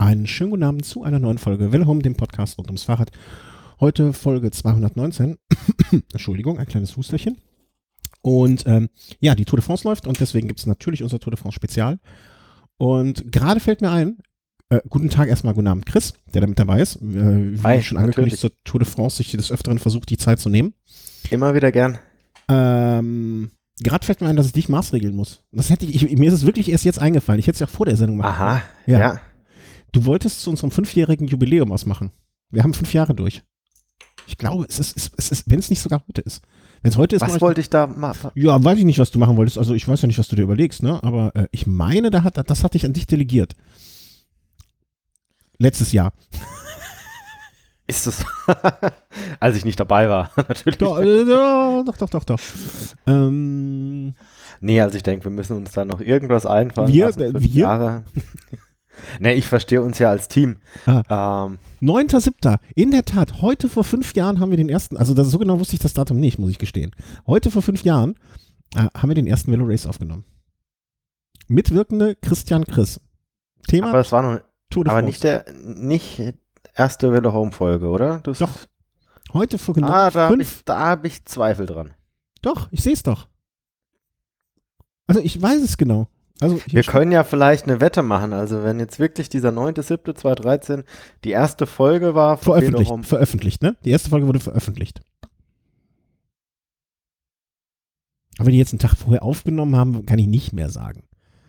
Einen schönen guten Abend zu einer neuen Folge Welle Home, dem Podcast rund ums Fahrrad. Heute Folge 219. Entschuldigung, ein kleines Husterchen. Und ja, die Tour de France läuft und deswegen gibt es natürlich unser Tour de France Spezial. Und gerade fällt mir ein, guten Tag erstmal, guten Abend Chris, der da mit dabei ist. Wie Hi, schon angekündigt, natürlich. zur Tour de France sich des Öfteren versucht, die Zeit zu nehmen. Immer wieder gern. Gerade fällt mir ein, dass ich dich maßregeln muss. Das hätte mir ist es wirklich erst jetzt eingefallen. Ich hätte es ja vor der Sendung machen können. Aha, Ja. ja. Du wolltest zu unserem 5-jährigen Jubiläum was machen. Wir haben 5 Jahre durch. Ich glaube, es ist, wenn es nicht sogar heute ist. Wenn es heute ist, Was wollte ich da machen? ja, weiß ich nicht, was du machen wolltest. Also ich weiß ja nicht, was du dir überlegst, ne? Aber ich meine, das hatte ich an dich delegiert. Letztes Jahr. Ist es, als ich nicht dabei war, natürlich. Doch. Nee, also ich denke, wir müssen uns da noch irgendwas einfallen Wir? lassen. 5 Wir? Jahre. Nee, ich verstehe uns ja als Team. 9.7. In der Tat, heute vor 5 Jahren haben wir den ersten, also so genau wusste ich das Datum nicht, muss ich gestehen. Heute vor 5 Jahren haben wir den ersten Velo Race aufgenommen. Mitwirkende Christian Chris. Thema aber es war noch, Tour de aber France. nicht erste Welle Home Folge, oder? Doch. Heute vor genau da fünf. hab ich Zweifel dran. Doch, ich sehe es doch. Also ich weiß es genau. Also Wir können ja vielleicht eine Wette machen. Also wenn jetzt wirklich dieser 9.7.2013 die erste Folge war von Velo Home. veröffentlicht, ne? Die erste Folge wurde veröffentlicht. Aber wenn die jetzt einen Tag vorher aufgenommen haben, kann ich nicht mehr sagen.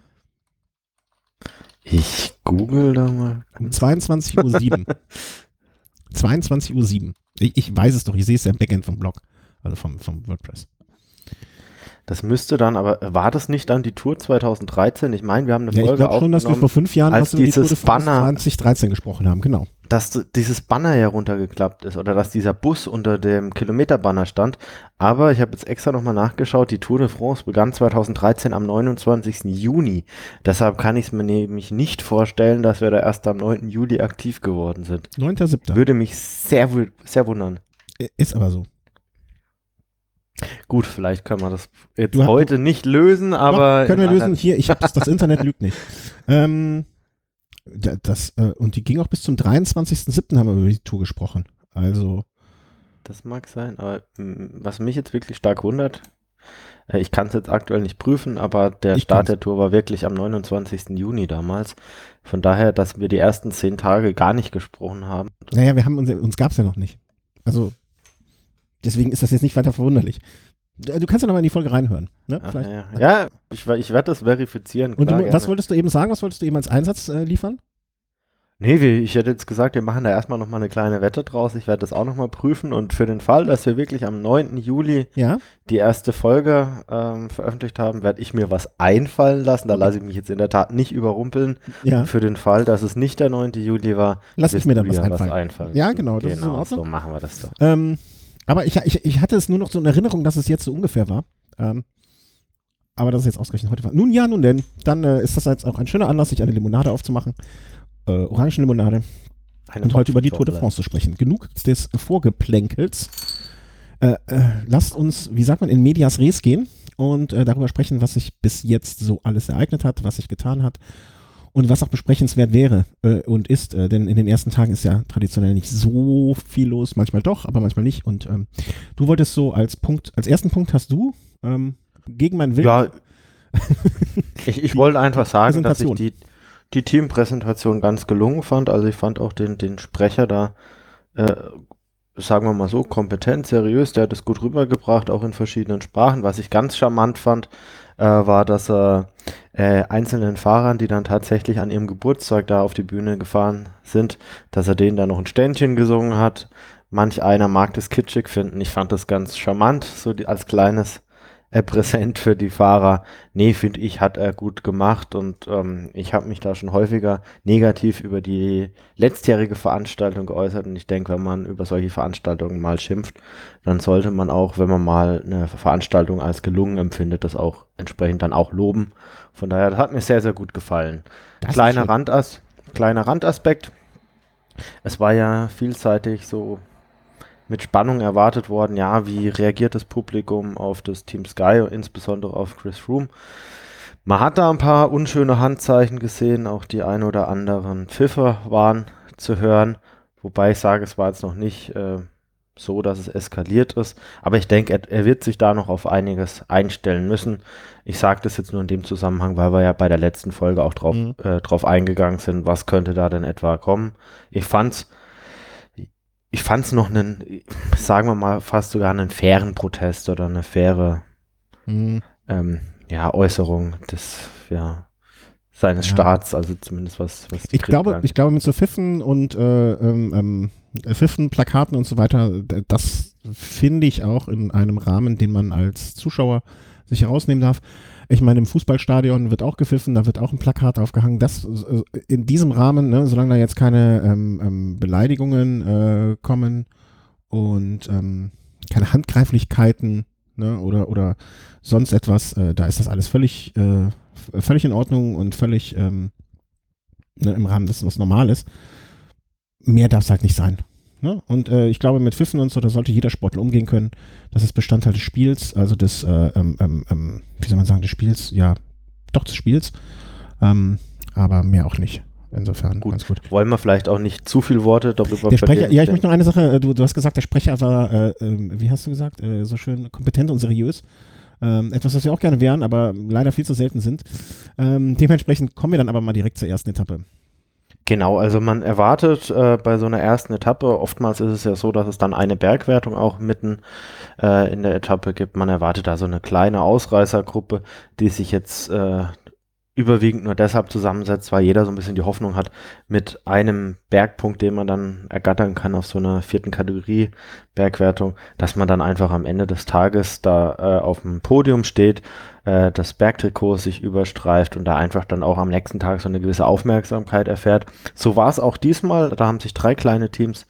Ich google da mal. Um 22.07 Uhr. 22.07 Uhr. Ich weiß es doch, ich sehe es ja im Backend vom Blog. Also vom WordPress. Das müsste dann, aber war das nicht dann die Tour 2013? Ich meine, wir haben eine Folge ich glaube schon, dass wir vor 5 Jahren als über die Tour de dieses France Banner, 2013 gesprochen haben, genau. dass dieses Banner ja runtergeklappt ist oder dass dieser Bus unter dem Kilometerbanner stand. Aber ich habe jetzt extra nochmal nachgeschaut, die Tour de France begann 2013 am 29. Juni. Deshalb kann ich es mir nämlich nicht vorstellen, dass wir da erst am 9. Juli aktiv geworden sind. 9.7. Würde mich sehr, sehr wundern. Ist aber so. Gut, vielleicht können wir das jetzt heute nicht lösen, aber... Doch, können wir lösen. Hier, ich habe das Internet lügt nicht. Und die ging auch bis zum 23.07. haben wir über die Tour gesprochen. Also... Das mag sein, aber was mich jetzt wirklich stark wundert, ich kann es jetzt aktuell nicht prüfen, aber der Start der Tour war wirklich am 29. Juni damals. Von daher, dass wir die ersten 10 Tage gar nicht gesprochen haben. Naja, uns gab es ja noch nicht. Also... Deswegen ist das jetzt nicht weiter verwunderlich. Du kannst ja noch mal in die Folge reinhören. Ne? Ja, ich werde das verifizieren. Und was wolltest du eben sagen? Was wolltest du eben als Einsatz liefern? Nee, ich hätte jetzt gesagt, wir machen da erstmal nochmal eine kleine Wette draus. Ich werde das auch nochmal prüfen. Und für den Fall, dass wir wirklich am 9. Juli die erste Folge veröffentlicht haben, werde ich mir was einfallen lassen. Da lasse ich mich jetzt in der Tat nicht überrumpeln. Ja. Für den Fall, dass es nicht der 9. Juli war, lass ich mir dann was einfallen. Ja, genau. Das ist in Ordnung. So machen wir das doch. Aber ich hatte es nur noch so in Erinnerung, dass es jetzt so ungefähr war. Aber dass es jetzt ausgerechnet heute war. Nun ja, nun denn. Dann ist das jetzt auch ein schöner Anlass, sich eine Limonade aufzumachen. Orangenlimonade. Und heute über die Tour de France zu sprechen. Genug des Vorgeplänkels. Lasst uns, wie sagt man, in medias res gehen und darüber sprechen, was sich bis jetzt so alles ereignet hat, was sich getan hat. Und was auch besprechenswert wäre und ist, denn in den ersten Tagen ist ja traditionell nicht so viel los, manchmal doch, aber manchmal nicht. Und du wolltest so als ersten Punkt hast du gegen meinen Willen. Ja, ich wollte einfach sagen, dass ich die Teampräsentation ganz gelungen fand. Also ich fand auch den Sprecher da, sagen wir mal so, kompetent, seriös, der hat es gut rübergebracht, auch in verschiedenen Sprachen. Was ich ganz charmant fand, war, dass er einzelnen Fahrern, die dann tatsächlich an ihrem Geburtstag da auf die Bühne gefahren sind, dass er denen da noch ein Ständchen gesungen hat. Manch einer mag das kitschig finden. Ich fand das ganz charmant, so als kleines Präsent für die Fahrer. Nee, finde ich, hat er gut gemacht und ich habe mich da schon häufiger negativ über die letztjährige Veranstaltung geäußert und ich denke, wenn man über solche Veranstaltungen mal schimpft, dann sollte man auch, wenn man mal eine Veranstaltung als gelungen empfindet, das auch entsprechend dann auch loben. Von daher, das hat mir sehr, sehr gut gefallen. Kleiner Randaspekt. Es war ja vielseitig so mit Spannung erwartet worden, ja, wie reagiert das Publikum auf das Team Sky und insbesondere auf Chris Froome. Man hat da ein paar unschöne Handzeichen gesehen, auch die ein oder anderen Pfiffe waren zu hören, wobei ich sage, es war jetzt noch nicht so, dass es eskaliert ist, aber ich denke, er wird sich da noch auf einiges einstellen müssen. Ich sage das jetzt nur in dem Zusammenhang, weil wir ja bei der letzten Folge auch drauf eingegangen sind, was könnte da denn etwa kommen. Ich fand's noch sagen wir mal, fast sogar einen fairen Protest oder eine faire Äußerung seines Staats, also zumindest was die ich glaube, mit so Pfiffen und Pfiffen, Plakaten und so weiter, das finde ich auch in einem Rahmen, den man als Zuschauer sich herausnehmen darf. Ich meine, im Fußballstadion wird auch gepfiffen, da wird auch ein Plakat aufgehangen. Das in diesem Rahmen, ne, solange da jetzt keine Beleidigungen kommen und keine Handgreiflichkeiten, ne, oder sonst etwas, da ist das alles völlig in Ordnung und völlig ne, im Rahmen dessen, was normal ist. Mehr darf es halt nicht sein. Ne? Und ich glaube, mit Pfiffen und so, da sollte jeder Sportler umgehen können. Das ist Bestandteil des Spiels, also des, wie soll man sagen, des Spiels, ja, doch des Spiels, aber mehr auch nicht. Insofern gut. Ganz gut. Wollen wir vielleicht auch nicht zu viele Worte darüber Der Sprecher, ja, ich möchte noch eine Sache, du hast gesagt, der Sprecher war, wie hast du gesagt, so schön kompetent und seriös. Etwas, was wir auch gerne wären, aber leider viel zu selten sind. Dementsprechend kommen wir dann aber mal direkt zur ersten Etappe. Genau, also man erwartet bei so einer ersten Etappe, oftmals ist es ja so, dass es dann eine Bergwertung auch mitten in der Etappe gibt. Man erwartet da so eine kleine Ausreißergruppe, die sich jetzt überwiegend nur deshalb zusammensetzt, weil jeder so ein bisschen die Hoffnung hat, mit einem Bergpunkt, den man dann ergattern kann auf so einer 4. Kategorie Bergwertung, dass man dann einfach am Ende des Tages da auf dem Podium steht, das Bergtrikot sich überstreift und da einfach dann auch am nächsten Tag so eine gewisse Aufmerksamkeit erfährt. So war es auch diesmal, da haben sich 3 kleine Teams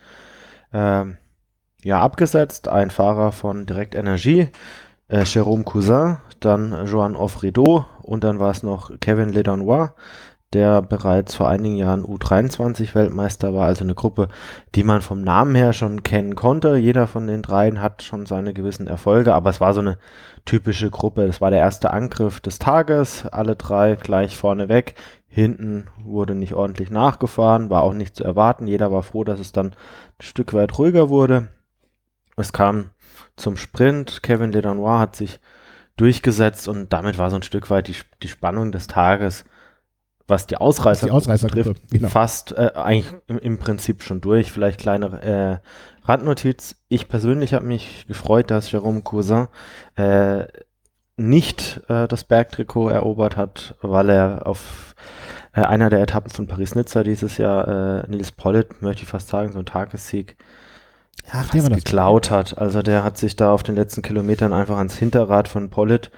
abgesetzt, ein Fahrer von Direct Energie, Jérôme Cousin, dann Joan Offrideau und dann war es noch Kevin Ledanois, der bereits vor einigen Jahren U23-Weltmeister war, also eine Gruppe, die man vom Namen her schon kennen konnte. Jeder von den 3 hat schon seine gewissen Erfolge, aber es war so eine typische Gruppe. Das war der erste Angriff des Tages, alle 3 gleich vorne weg. Hinten wurde nicht ordentlich nachgefahren, war auch nicht zu erwarten. Jeder war froh, dass es dann ein Stück weit ruhiger wurde. Es kam zum Sprint. Kevin Ledanois hat sich durchgesetzt und damit war so ein Stück weit die Spannung des Tages, was die Ausreißer betrifft, genau, fast eigentlich im Prinzip schon durch. Vielleicht kleine Randnotiz. Ich persönlich habe mich gefreut, dass Jérôme Cousin nicht das Bergtrikot erobert hat, weil er auf einer der Etappen von Paris-Nizza dieses Jahr Nils Politt, möchte ich fast sagen, so ein Tagessieg geklaut hat. Also der hat sich da auf den letzten Kilometern einfach ans Hinterrad von Politt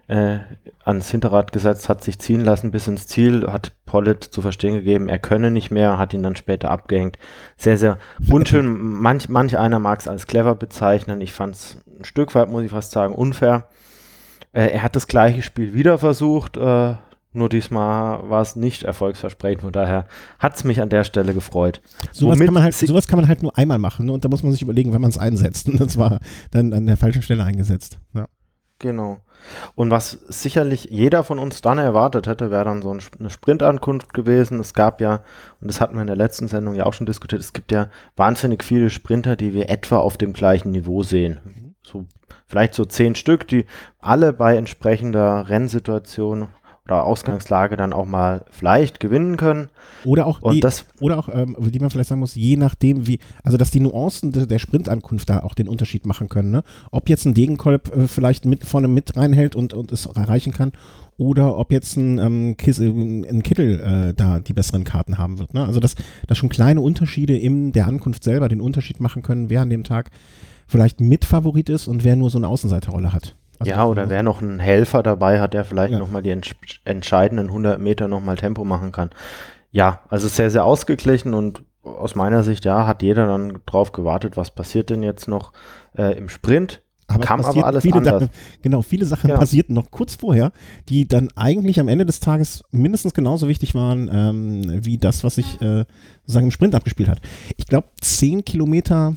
gesetzt, hat sich ziehen lassen bis ins Ziel, hat Politt zu verstehen gegeben, er könne nicht mehr, hat ihn dann später abgehängt. Sehr, sehr unschön. Manch einer mag es als clever bezeichnen. Ich fand es ein Stück weit, muss ich fast sagen, unfair. Er hat das gleiche Spiel wieder versucht, nur diesmal war es nicht erfolgsversprechend, von daher hat es mich an der Stelle gefreut. Sowas kann man halt nur einmal machen, ne? Und da muss man sich überlegen, wenn man es einsetzt. Und das war dann an der falschen Stelle eingesetzt. Ja. Genau. Und was sicherlich jeder von uns dann erwartet hätte, wäre dann so eine Sprintankunft gewesen. Es gab ja, und das hatten wir in der letzten Sendung ja auch schon diskutiert, es gibt ja wahnsinnig viele Sprinter, die wir etwa auf dem gleichen Niveau sehen. So, vielleicht so 10 Stück, die alle bei entsprechender Rennsituation oder Ausgangslage dann auch mal vielleicht gewinnen können. Oder auch, wie man vielleicht sagen muss, je nachdem also dass die Nuancen der Sprintankunft da auch den Unterschied machen können. Ne? Ob jetzt ein Degenkolb vielleicht vorne mit reinhält und es erreichen kann, oder ob jetzt ein Kittel da die besseren Karten haben wird. Ne? Also dass schon kleine Unterschiede in der Ankunft selber den Unterschied machen können, wer an dem Tag vielleicht Mitfavorit ist und wer nur so eine Außenseiterrolle hat. Also ja, oder wer noch einen Helfer dabei hat, der vielleicht nochmal die entscheidenden 100 Meter nochmal Tempo machen kann. Ja, also sehr, sehr ausgeglichen und aus meiner Sicht, hat jeder dann drauf gewartet, was passiert denn jetzt noch im Sprint. Kam aber alles anders. Viele Sachen passierten noch kurz vorher, die dann eigentlich am Ende des Tages mindestens genauso wichtig waren, wie das, was sich sozusagen im Sprint abgespielt hat. Ich glaube, 10 Kilometer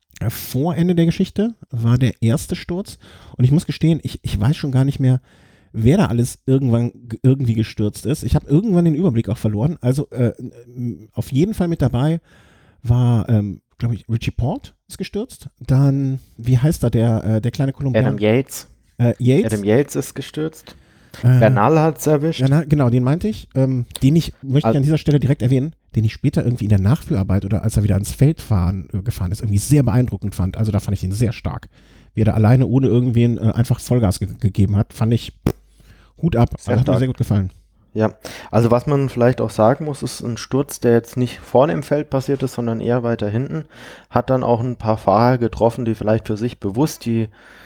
vor Ende der Geschichte war der erste Sturz und ich muss gestehen, ich weiß schon gar nicht mehr, wer da alles irgendwie gestürzt ist. Ich habe irgendwann den Überblick auch verloren. Also auf jeden Fall mit dabei war, glaube ich, Richie Port ist gestürzt. Dann, wie heißt er, der kleine Kolumbianer? Adam Yates. Adam Yates ist gestürzt. Bernal hat es erwischt. Genau, den meinte ich. Den möchte ich an dieser Stelle direkt erwähnen, den ich später irgendwie in der Nachführarbeit oder als er wieder ans Feld gefahren ist, irgendwie sehr beeindruckend fand. Also da fand ich ihn sehr stark. Wie er da alleine ohne irgendwen einfach Vollgas gegeben hat, fand ich Hut ab. Also hat mir sehr gut gefallen. Ja, also was man vielleicht auch sagen muss, ist ein Sturz, der jetzt nicht vorne im Feld passiert ist, sondern eher weiter hinten. Hat dann auch ein paar Fahrer getroffen, die vielleicht für sich bewusst die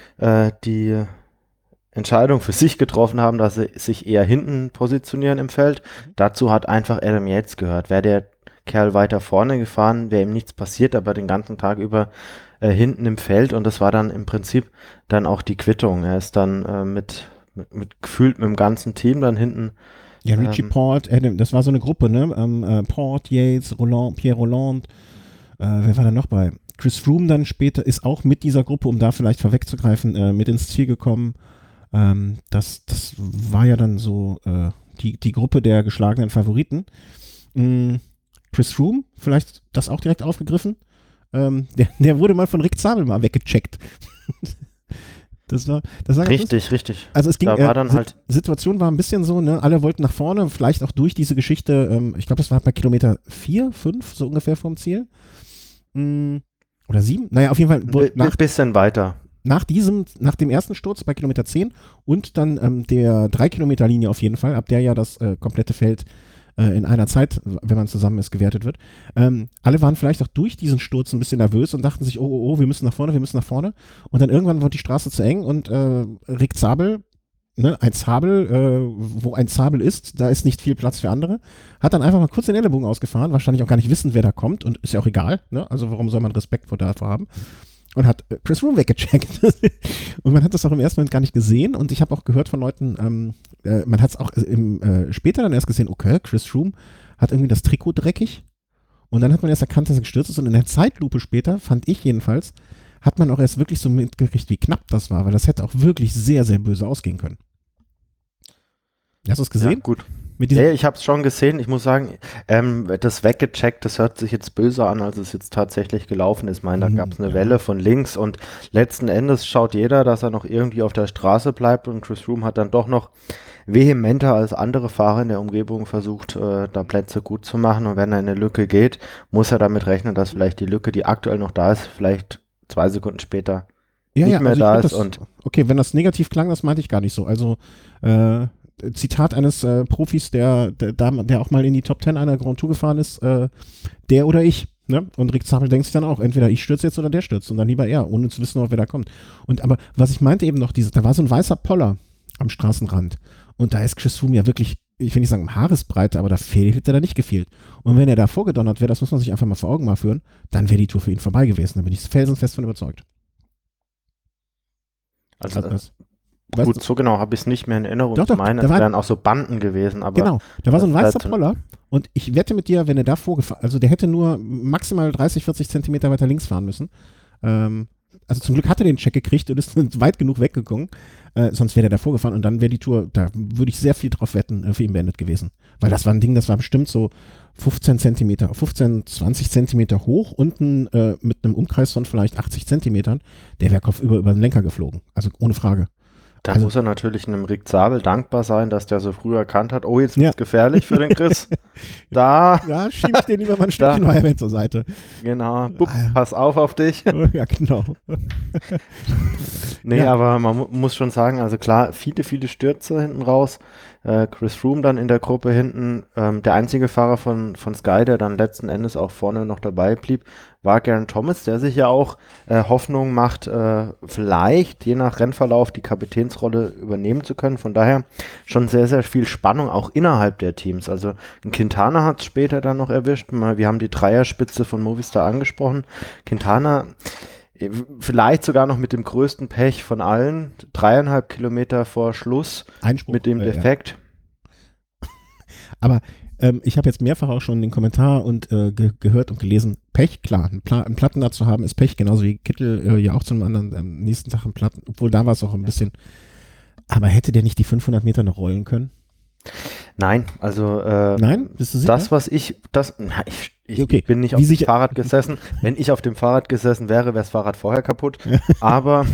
Entscheidung für sich getroffen haben, dass sie sich eher hinten positionieren im Feld. Dazu hat einfach Adam Yates gehört. Wäre der Kerl weiter vorne gefahren, wäre ihm nichts passiert, aber den ganzen Tag über hinten im Feld, und das war dann im Prinzip dann auch die Quittung. Er ist dann gefühlt mit dem ganzen Team dann hinten. Ja, Richie Port, Adam, das war so eine Gruppe, ne? Port, Yates, Pierre Rolland, wer war da noch bei? Chris Froome dann später ist auch mit dieser Gruppe, um da vielleicht vorwegzugreifen, mit ins Ziel gekommen. Das war ja dann so die Gruppe der geschlagenen Favoriten. Chris Froome, vielleicht das auch direkt aufgegriffen. Der wurde mal von Rick Zabel mal weggecheckt. Das war richtig. Also es ging, da war dann halt Situation war ein bisschen so, ne, alle wollten nach vorne, vielleicht auch durch diese Geschichte, ich glaube, das war bei Kilometer 4, 5, so ungefähr vom Ziel. Oder 7? Naja, auf jeden Fall. Ein bisschen weiter. Nach dem ersten Sturz bei Kilometer 10 und dann der 3-Kilometer-Linie auf jeden Fall, ab der ja das komplette Feld in einer Zeit, wenn man zusammen ist, gewertet wird. Alle waren vielleicht auch durch diesen Sturz ein bisschen nervös und dachten sich, oh, wir müssen nach vorne. Und dann irgendwann wurde die Straße zu eng und Rick Zabel, ne, wo ein Zabel ist, da ist nicht viel Platz für andere, hat dann einfach mal kurz den Ellenbogen ausgefahren, wahrscheinlich auch gar nicht wissend, wer da kommt, und ist ja auch egal, ne? Also warum soll man Respekt davor haben? Und hat Chris Froome weggecheckt. Und man hat das auch im ersten Moment gar nicht gesehen. Und ich habe auch gehört von Leuten, man hat es auch später dann erst gesehen, okay, Chris Froome hat irgendwie das Trikot dreckig. Und dann hat man erst erkannt, dass er gestürzt ist. Und in der Zeitlupe später, fand ich jedenfalls, hat man auch erst wirklich so mitgekriegt, wie knapp das war. Weil das hätte auch wirklich sehr, sehr böse ausgehen können. Hast du es gesehen? Ja, gut. Ich habe es schon gesehen. Ich muss sagen, das weggecheckt, das hört sich jetzt böse an, als es jetzt tatsächlich gelaufen ist. Ich meine, da gab es eine Welle von links und letzten Endes schaut jeder, dass er noch irgendwie auf der Straße bleibt, und Chris Froome hat dann doch noch vehementer als andere Fahrer in der Umgebung versucht, da Plätze gut zu machen, und wenn er in eine Lücke geht, muss er damit rechnen, dass vielleicht die Lücke, die aktuell noch da ist, vielleicht 2 Sekunden später nicht mehr da ist. Okay, wenn das negativ klang, das meinte ich gar nicht so. Also Zitat eines Profis, der auch mal in die Top 10 einer Grand Tour gefahren ist, der oder ich. Ne? Und Rick Zabel denkt sich dann auch, entweder ich stürze jetzt oder der stürzt, und dann lieber er, ohne zu wissen, wer da kommt. Aber was ich meinte eben noch, da war so ein weißer Poller am Straßenrand, und da ist Chris Froome ja wirklich, ich will nicht sagen Haaresbreite, aber hätte da nicht gefehlt. Und wenn er da vorgedonnert wäre, das muss man sich einfach mal vor Augen führen, dann wäre die Tour für ihn vorbei gewesen. Da bin ich felsenfest von überzeugt. Also gut, so genau habe ich es nicht mehr in Erinnerung. Doch, es wären auch so Banden gewesen. Aber genau, da war so ein weißer Poller, und ich wette mit dir, wenn er da vorgefahren, also der hätte nur maximal 30, 40 Zentimeter weiter links fahren müssen. Also zum Glück hat er den Check gekriegt und ist weit genug weggegangen, sonst wäre er da vorgefahren, und dann wäre die Tour, da würde ich sehr viel drauf wetten, für ihn beendet gewesen. Weil das war ein Ding, das war bestimmt so 15, 20 Zentimeter hoch, unten mit einem Umkreis von vielleicht 80 Zentimetern, der wäre kopfüber über den Lenker geflogen, also ohne Frage. Da muss er natürlich einem Rick Zabel dankbar sein, dass der so früh erkannt hat, oh, jetzt wird es gefährlich für den Chris. Ja, schiebe ich den lieber mal ein Stückchen weiter zur Seite. Genau, pass auf dich. Ja, genau. Aber man muss schon sagen, also klar, viele Stürze hinten raus. Chris Froome dann in der Gruppe hinten, der einzige Fahrer von Sky, der dann letzten Endes auch vorne noch dabei blieb, war Geraint Thomas, der sich ja auch Hoffnung macht, vielleicht je nach Rennverlauf die Kapitänsrolle übernehmen zu können. Von daher schon sehr, sehr viel Spannung auch innerhalb der Teams. Also Quintana hat es später dann noch erwischt. Wir haben die Dreierspitze von Movistar angesprochen. Quintana vielleicht sogar noch mit dem größten Pech von allen, 3,5 Kilometer vor Schluss Einspruch, mit dem Defekt. Ja. Aber ich habe jetzt mehrfach auch schon den Kommentar und gehört und gelesen, Pech, klar, einen Platten da zu haben ist Pech, genauso wie Kittel ja auch zum anderen nächsten Tag einen Platten, obwohl da war es auch ein bisschen, Aber hätte der nicht die 500 Meter noch rollen können? Nein, also Nein? Bist du sicher? Ich bin nicht auf dem Fahrrad gesessen. Wenn ich auf dem Fahrrad gesessen wäre, wäre das Fahrrad vorher kaputt. Aber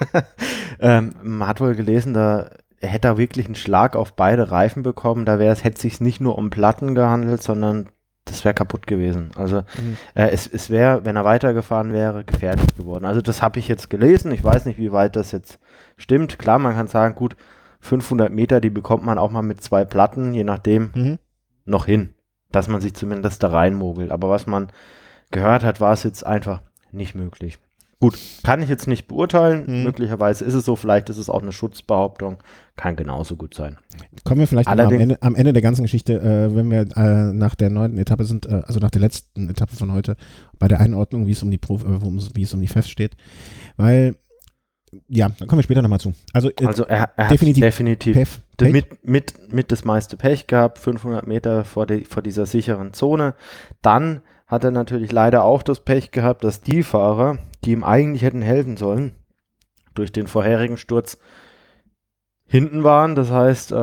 man hat wohl gelesen, er hätte da wirklich einen Schlag auf beide Reifen bekommen. Da hätte es sich nicht nur um Platten gehandelt, sondern das wäre kaputt gewesen. Also es wäre, wenn er weitergefahren wäre, gefährlich geworden. Also das habe ich jetzt gelesen. Ich weiß nicht, wie weit das jetzt stimmt. Klar, man kann sagen, gut, 500 Meter, die bekommt man auch mal mit 2 Platten, je nachdem, noch hin, dass man sich zumindest da reinmogelt. Aber was man gehört hat, war es jetzt einfach nicht möglich. Gut, kann ich jetzt nicht beurteilen. Möglicherweise ist es so, vielleicht ist es auch eine Schutzbehauptung. Kann genauso gut sein. Kommen wir vielleicht am Ende der ganzen Geschichte, wenn wir nach der 9. Etappe sind, also nach der letzten Etappe von heute, bei der Einordnung, wie es um die FEF steht. Weil, ja, da kommen wir später nochmal zu. Also er hat definitiv mit das meiste Pech gehabt, 500 Meter vor dieser sicheren Zone. Dann hat er natürlich leider auch das Pech gehabt, dass die Fahrer, die ihm eigentlich hätten helfen sollen, durch den vorherigen Sturz hinten waren. Das heißt,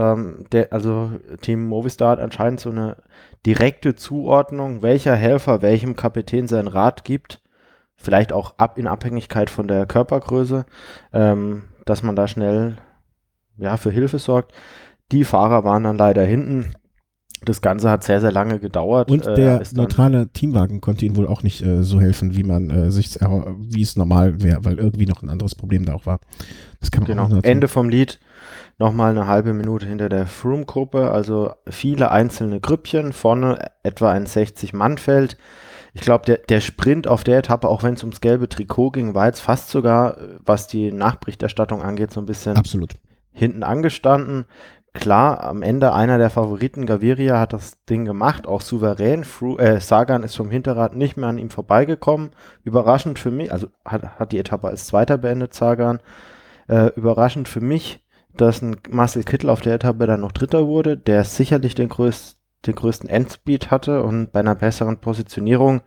Team Movistar hat anscheinend so eine direkte Zuordnung, welcher Helfer welchem Kapitän sein Rad gibt. Vielleicht auch in Abhängigkeit von der Körpergröße, dass man da schnell für Hilfe sorgt. Die Fahrer waren dann leider hinten. Das Ganze hat sehr, sehr lange gedauert. Und der neutrale Teamwagen konnte ihnen wohl auch nicht so helfen, wie es normal wäre, weil irgendwie noch ein anderes Problem da auch war. Das kann man auch Ende vom Lied, nochmal eine halbe Minute hinter der Froome-Gruppe, also viele einzelne Grüppchen, vorne etwa ein 60-Mann-Feld. Ich glaube, der Sprint auf der Etappe, auch wenn es ums gelbe Trikot ging, war jetzt fast sogar, was die Nachberichterstattung angeht, so ein bisschen hinten angestanden. Klar, am Ende einer der Favoriten, Gaviria, hat das Ding gemacht, auch souverän. Sagan ist vom Hinterrad nicht mehr an ihm vorbeigekommen. Überraschend für mich, also hat die Etappe als Zweiter beendet, Sagan. Überraschend für mich, dass ein Marcel Kittel auf der Etappe dann noch Dritter wurde, der sicherlich den größten Endspeed hatte und bei einer besseren Positionierung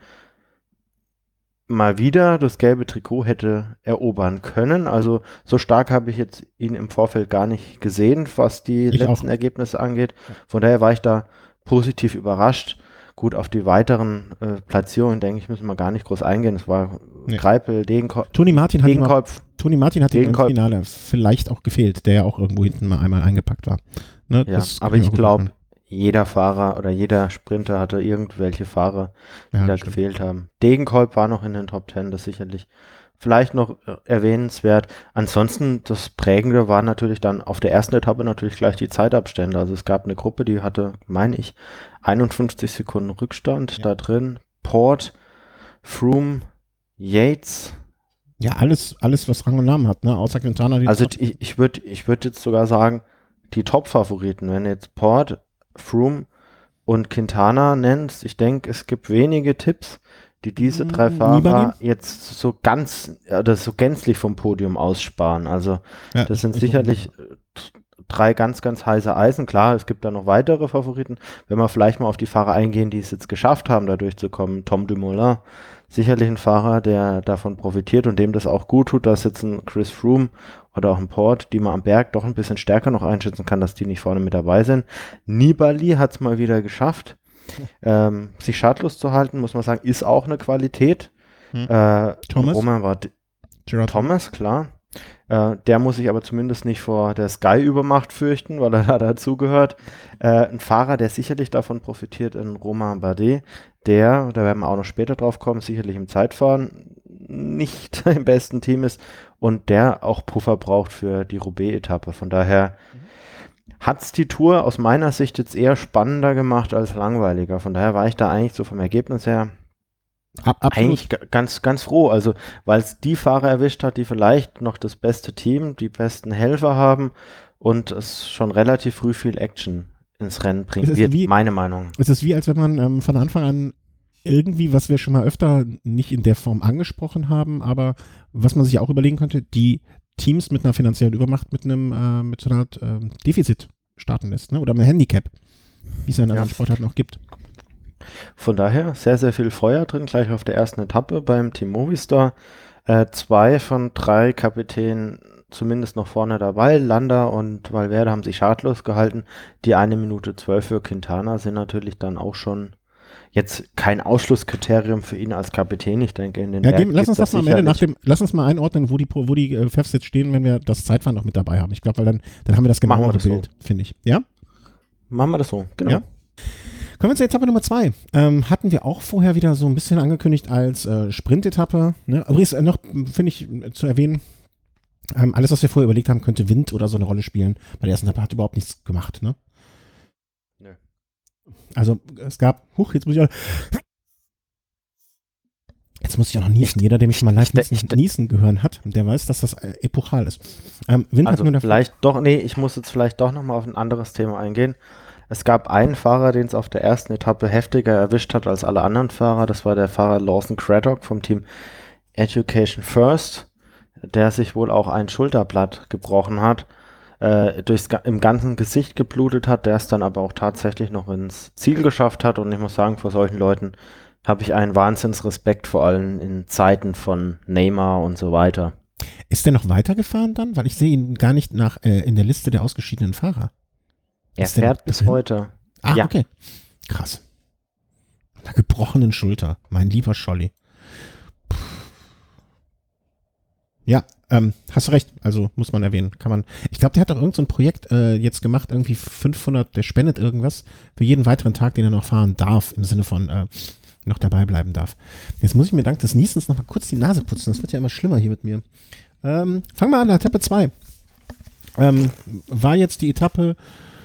mal wieder das gelbe Trikot hätte erobern können. Also so stark habe ich jetzt ihn im Vorfeld gar nicht gesehen, was die letzten Ergebnisse angeht. Von daher war ich da positiv überrascht. Gut, auf die weiteren Platzierungen, denke ich, müssen wir gar nicht groß eingehen. Es war Greipel, Degenkolb. Toni Martin hat im Finale vielleicht auch gefehlt, der ja auch irgendwo hinten mal einmal eingepackt war. Ne? Ja, aber ich glaube, jeder Fahrer oder jeder Sprinter hatte irgendwelche Fahrer, die da gefehlt haben. Degenkolb war noch in den Top 10, das sicherlich vielleicht noch erwähnenswert. Ansonsten, das Prägende war natürlich dann auf der ersten Etappe natürlich gleich die Zeitabstände. Also es gab eine Gruppe, die hatte, meine ich, 51 Sekunden Rückstand da drin. Port, Froome, Yates. Ja, alles, was Rang und Namen hat, ne? Außer Quintana. Also ich würd jetzt sogar sagen, die Top-Favoriten, wenn jetzt Port, Froome und Quintana nennst, ich denke, es gibt wenige Tipps, die diese 3 Fahrer jetzt so gänzlich vom Podium aussparen. Also das sind sicherlich 3 ganz, ganz heiße Eisen. Klar, es gibt da noch weitere Favoriten. Wenn wir vielleicht mal auf die Fahrer eingehen, die es jetzt geschafft haben, da durchzukommen. Tom Dumoulin, sicherlich ein Fahrer, der davon profitiert und dem das auch gut tut, dass jetzt ein Chris Froome oder auch ein Port, die man am Berg doch ein bisschen stärker noch einschätzen kann, dass die nicht vorne mit dabei sind. Nibali hat es mal wieder geschafft, sich schadlos zu halten, muss man sagen, ist auch eine Qualität. Thomas? Roman war Thomas, klar. Der muss sich aber zumindest nicht vor der Sky-Übermacht fürchten, weil er da dazugehört. Ein Fahrer, der sicherlich davon profitiert, ein Romain Bardet, da werden wir auch noch später drauf kommen, sicherlich im Zeitfahren nicht im besten Team ist und der auch Puffer braucht für die Roubaix-Etappe. Von daher hat es die Tour aus meiner Sicht jetzt eher spannender gemacht als langweiliger. Von daher war ich da eigentlich so vom Ergebnis her eigentlich ganz, ganz froh. Also, weil es die Fahrer erwischt hat, die vielleicht noch das beste Team, die besten Helfer haben und es schon relativ früh viel Action ins Rennen bringt, meine Meinung. Es ist wie, als wenn man von Anfang an irgendwie, was wir schon mal öfter nicht in der Form angesprochen haben, aber was man sich auch überlegen könnte, die Teams mit einer finanziellen Übermacht mit so einer Art Defizit starten lässt, ne? Oder mit einem Handicap, wie es ja in anderen Sportarten noch gibt. Von daher sehr, sehr viel Feuer drin, gleich auf der ersten Etappe beim Team Movistar. 2 von 3 Kapitänen zumindest noch vorne dabei. Landa und Valverde haben sich schadlos gehalten. Die 1:12 für Quintana sind natürlich dann auch schon jetzt kein Ausschlusskriterium für ihn als Kapitän. Ich denke, in den Berg lass uns das mal am Ende lass uns mal einordnen, wo die Fefs jetzt stehen, wenn wir das Zeitfahren noch mit dabei haben. Ich glaube, weil dann haben wir das genauere Bild, finde ich. Ja? Machen wir das so, genau. Ja? Kommen wir zur Etappe Nummer 2. Hatten wir auch vorher wieder so ein bisschen angekündigt als Sprintetappe. Ne? Übrigens noch, finde ich, zu erwähnen, alles, was wir vorher überlegt haben, könnte Wind oder so eine Rolle spielen. Bei der ersten Etappe hat überhaupt nichts gemacht. Ne? Nö. Also es gab, jetzt muss ich auch noch niesen. Jeder, der mich mal live niesen gehört hat, der weiß, dass das epochal ist. Wind also hat nur vielleicht doch, nee, ich muss jetzt vielleicht doch nochmal auf ein anderes Thema eingehen. Es gab einen Fahrer, den es auf der ersten Etappe heftiger erwischt hat als alle anderen Fahrer. Das war der Fahrer Lawson Craddock vom Team Education First, der sich wohl auch ein Schulterblatt gebrochen hat, im ganzen Gesicht geblutet hat, der es dann aber auch tatsächlich noch ins Ziel geschafft hat. Und ich muss sagen, vor solchen Leuten habe ich einen Wahnsinnsrespekt, vor allem in Zeiten von Neymar und so weiter. Ist der noch weitergefahren dann? Weil ich sehe ihn gar nicht in der Liste der ausgeschiedenen Fahrer. Er fährt bis heute. Ah, ja. Okay. Krass. Mit einer gebrochenen Schulter. Mein lieber Scholli. Ja, hast du recht. Also muss man erwähnen. Ich glaube, der hat doch irgend so ein Projekt jetzt gemacht, irgendwie 500, der spendet irgendwas für jeden weiteren Tag, den er noch fahren darf, im Sinne von noch dabei bleiben darf. Jetzt muss ich mir dank des Niesens noch mal kurz die Nase putzen. Das wird ja immer schlimmer hier mit mir. Fangen wir an, Etappe 2. War jetzt die Etappe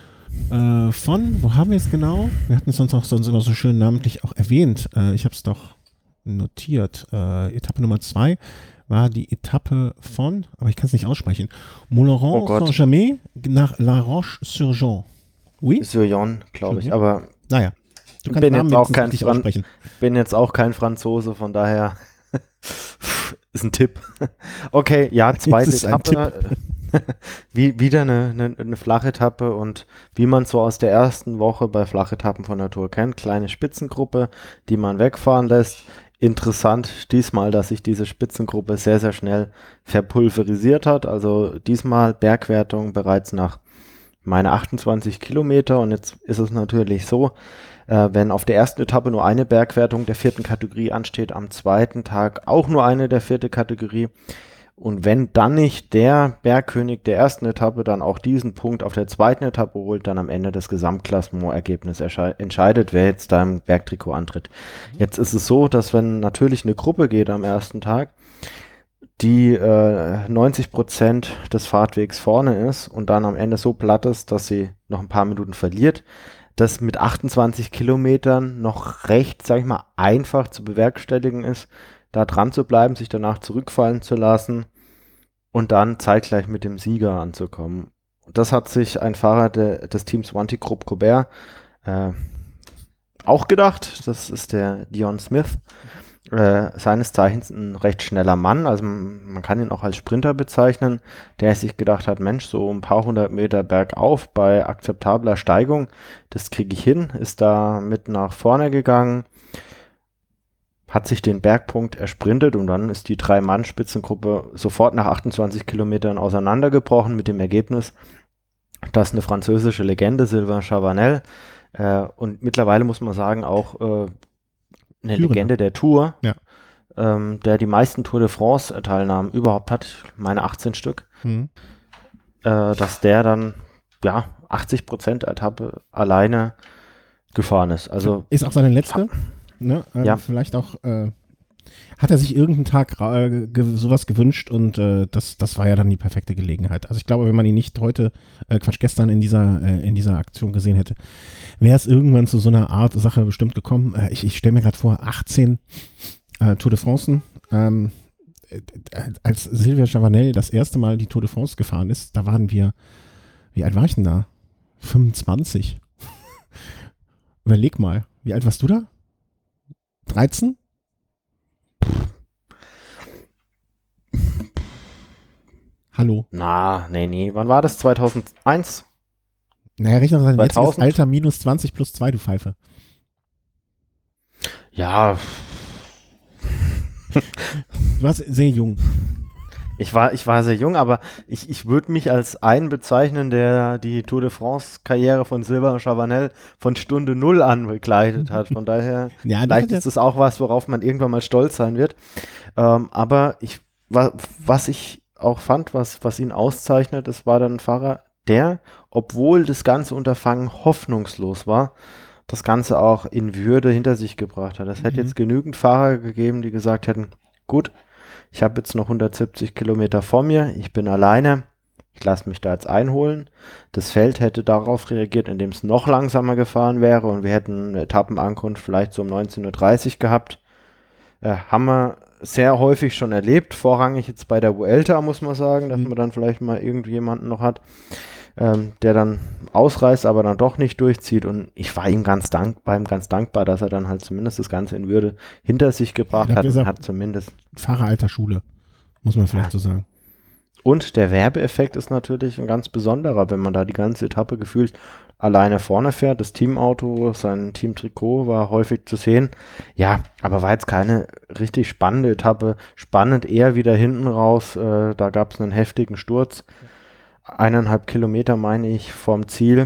wo haben wir es genau? Wir hatten es sonst immer so schön namentlich auch erwähnt. Ich habe es doch notiert. Etappe Nummer 2 war die Etappe von, aber ich kann es nicht aussprechen, Montlaurent-Saint-Germain nach La Roche-sur-Yon. Oui? Sur-Yon, glaube ich, aber naja. Du kannst bin jetzt auch kein Franzose, von daher ist ein Tipp. Okay, ja, zweite Etappe. Wieder eine Flachetappe und wie man so aus der ersten Woche bei Flachetappen von der Tour kennt, kleine Spitzengruppe, die man wegfahren lässt. Interessant diesmal, dass sich diese Spitzengruppe sehr, sehr schnell verpulverisiert hat. Also diesmal Bergwertung bereits nach meine 28 Kilometer und jetzt ist es natürlich so, wenn auf der ersten Etappe nur eine Bergwertung der 4. Kategorie ansteht, am zweiten Tag auch nur eine der 4. Kategorie. Und wenn dann nicht der Bergkönig der ersten Etappe dann auch diesen Punkt auf der zweiten Etappe holt, dann am Ende das Gesamtklassementergebnis entscheidet, wer jetzt da im Bergtrikot antritt. Jetzt ist es so, dass wenn natürlich eine Gruppe geht am ersten Tag, die 90% des Fahrtwegs vorne ist und dann am Ende so platt ist, dass sie noch ein paar Minuten verliert, das mit 28 Kilometern noch recht, sag ich mal, einfach zu bewerkstelligen ist, da dran zu bleiben, sich danach zurückfallen zu lassen und dann zeitgleich mit dem Sieger anzukommen. Das hat sich ein Fahrer des Teams Wanty-Groupe-Gobert auch gedacht. Das ist der Dion Smith. Seines Zeichens ein recht schneller Mann, also man kann ihn auch als Sprinter bezeichnen, der sich gedacht hat, Mensch, so ein paar 100 Meter bergauf bei akzeptabler Steigung, das kriege ich hin, ist da mit nach vorne gegangen, hat sich den Bergpunkt ersprintet und dann ist die 3-Mann-Spitzengruppe sofort nach 28 Kilometern auseinandergebrochen mit dem Ergebnis, dass eine französische Legende, Sylvain Chavanel, und mittlerweile muss man sagen auch eine Legende der Tour, ja. Der die meisten Tour de France Teilnahmen überhaupt hat, meine 18 Stück, dass der dann 80% Etappe alleine gefahren ist. Also ist auch seine letzte, ne? Ja. Vielleicht auch hat er sich irgendeinen Tag sowas gewünscht und das war ja dann die perfekte Gelegenheit. Also ich glaube, wenn man ihn nicht gestern in dieser Aktion gesehen hätte, wäre es irgendwann zu so einer Art Sache bestimmt gekommen. Ich stelle mir gerade vor, 18 Tour de France, als Sylvain Chavanel das erste Mal die Tour de France gefahren ist, da waren wir, wie alt war ich denn da? 25. Überleg mal, wie alt warst du da? 13? Hallo? Nee. Wann war das? 2001? Naja, rechne mal sein jetziges Alter minus 20 plus 2, du Pfeife. Ja. Du warst sehr jung. Ich war sehr jung, aber ich würde mich als einen bezeichnen, der die Tour de France-Karriere von Sylvain Chavanel von Stunde Null an begleitet hat. Von daher, Ja, vielleicht ist das auch was, worauf man irgendwann mal stolz sein wird. Aber was ich auch fand, was ihn auszeichnet, das war dann ein Fahrer, der, obwohl das ganze Unterfangen hoffnungslos war, das Ganze auch in Würde hinter sich gebracht hat. Es hätte jetzt genügend Fahrer gegeben, die gesagt hätten, gut, ich habe jetzt noch 170 Kilometer vor mir, ich bin alleine, ich lasse mich da jetzt einholen. Das Feld hätte darauf reagiert, indem es noch langsamer gefahren wäre und wir hätten eine Etappenankunft vielleicht so um 19:30 Uhr gehabt. Haben wir sehr häufig schon erlebt, vorrangig jetzt bei der Vuelta, muss man sagen, dass man dann vielleicht mal irgendjemanden noch hat, der dann ausreißt, aber dann doch nicht durchzieht. Und ich war ihm ganz dankbar, dass er dann halt zumindest das Ganze in Würde hinter sich gebracht hat und hat zumindest Fahrer alter Schule, muss man vielleicht so sagen. Und der Werbeeffekt ist natürlich ein ganz besonderer, wenn man da die ganze Etappe gefühlt alleine vorne fährt. Das Teamauto, sein Teamtrikot war häufig zu sehen. Ja, aber war jetzt keine richtig spannende Etappe. Spannend eher wieder hinten raus. Da gab es einen heftigen Sturz. 1,5 Kilometer, meine ich, vom Ziel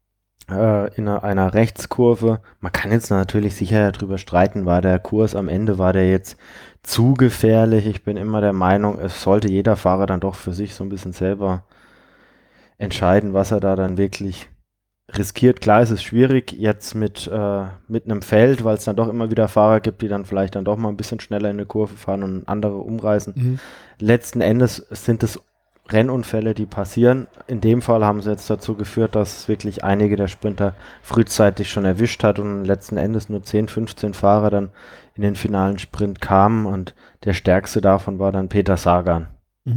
in einer Rechtskurve. Man kann jetzt natürlich sicher darüber streiten, war der Kurs am Ende, war der jetzt zu gefährlich. Ich bin immer der Meinung, es sollte jeder Fahrer dann doch für sich so ein bisschen selber entscheiden, was er da dann wirklich riskiert. Klar, es ist schwierig jetzt mit einem Feld, weil es dann doch immer wieder Fahrer gibt, die dann vielleicht dann doch mal ein bisschen schneller in eine Kurve fahren und andere umreißen. Letzten Endes sind es Rennunfälle, die passieren. In dem Fall haben sie jetzt dazu geführt, dass wirklich einige der Sprinter frühzeitig schon erwischt hat und letzten Endes nur 10, 15 Fahrer dann in den finalen Sprint kamen und der stärkste davon war dann Peter Sagan.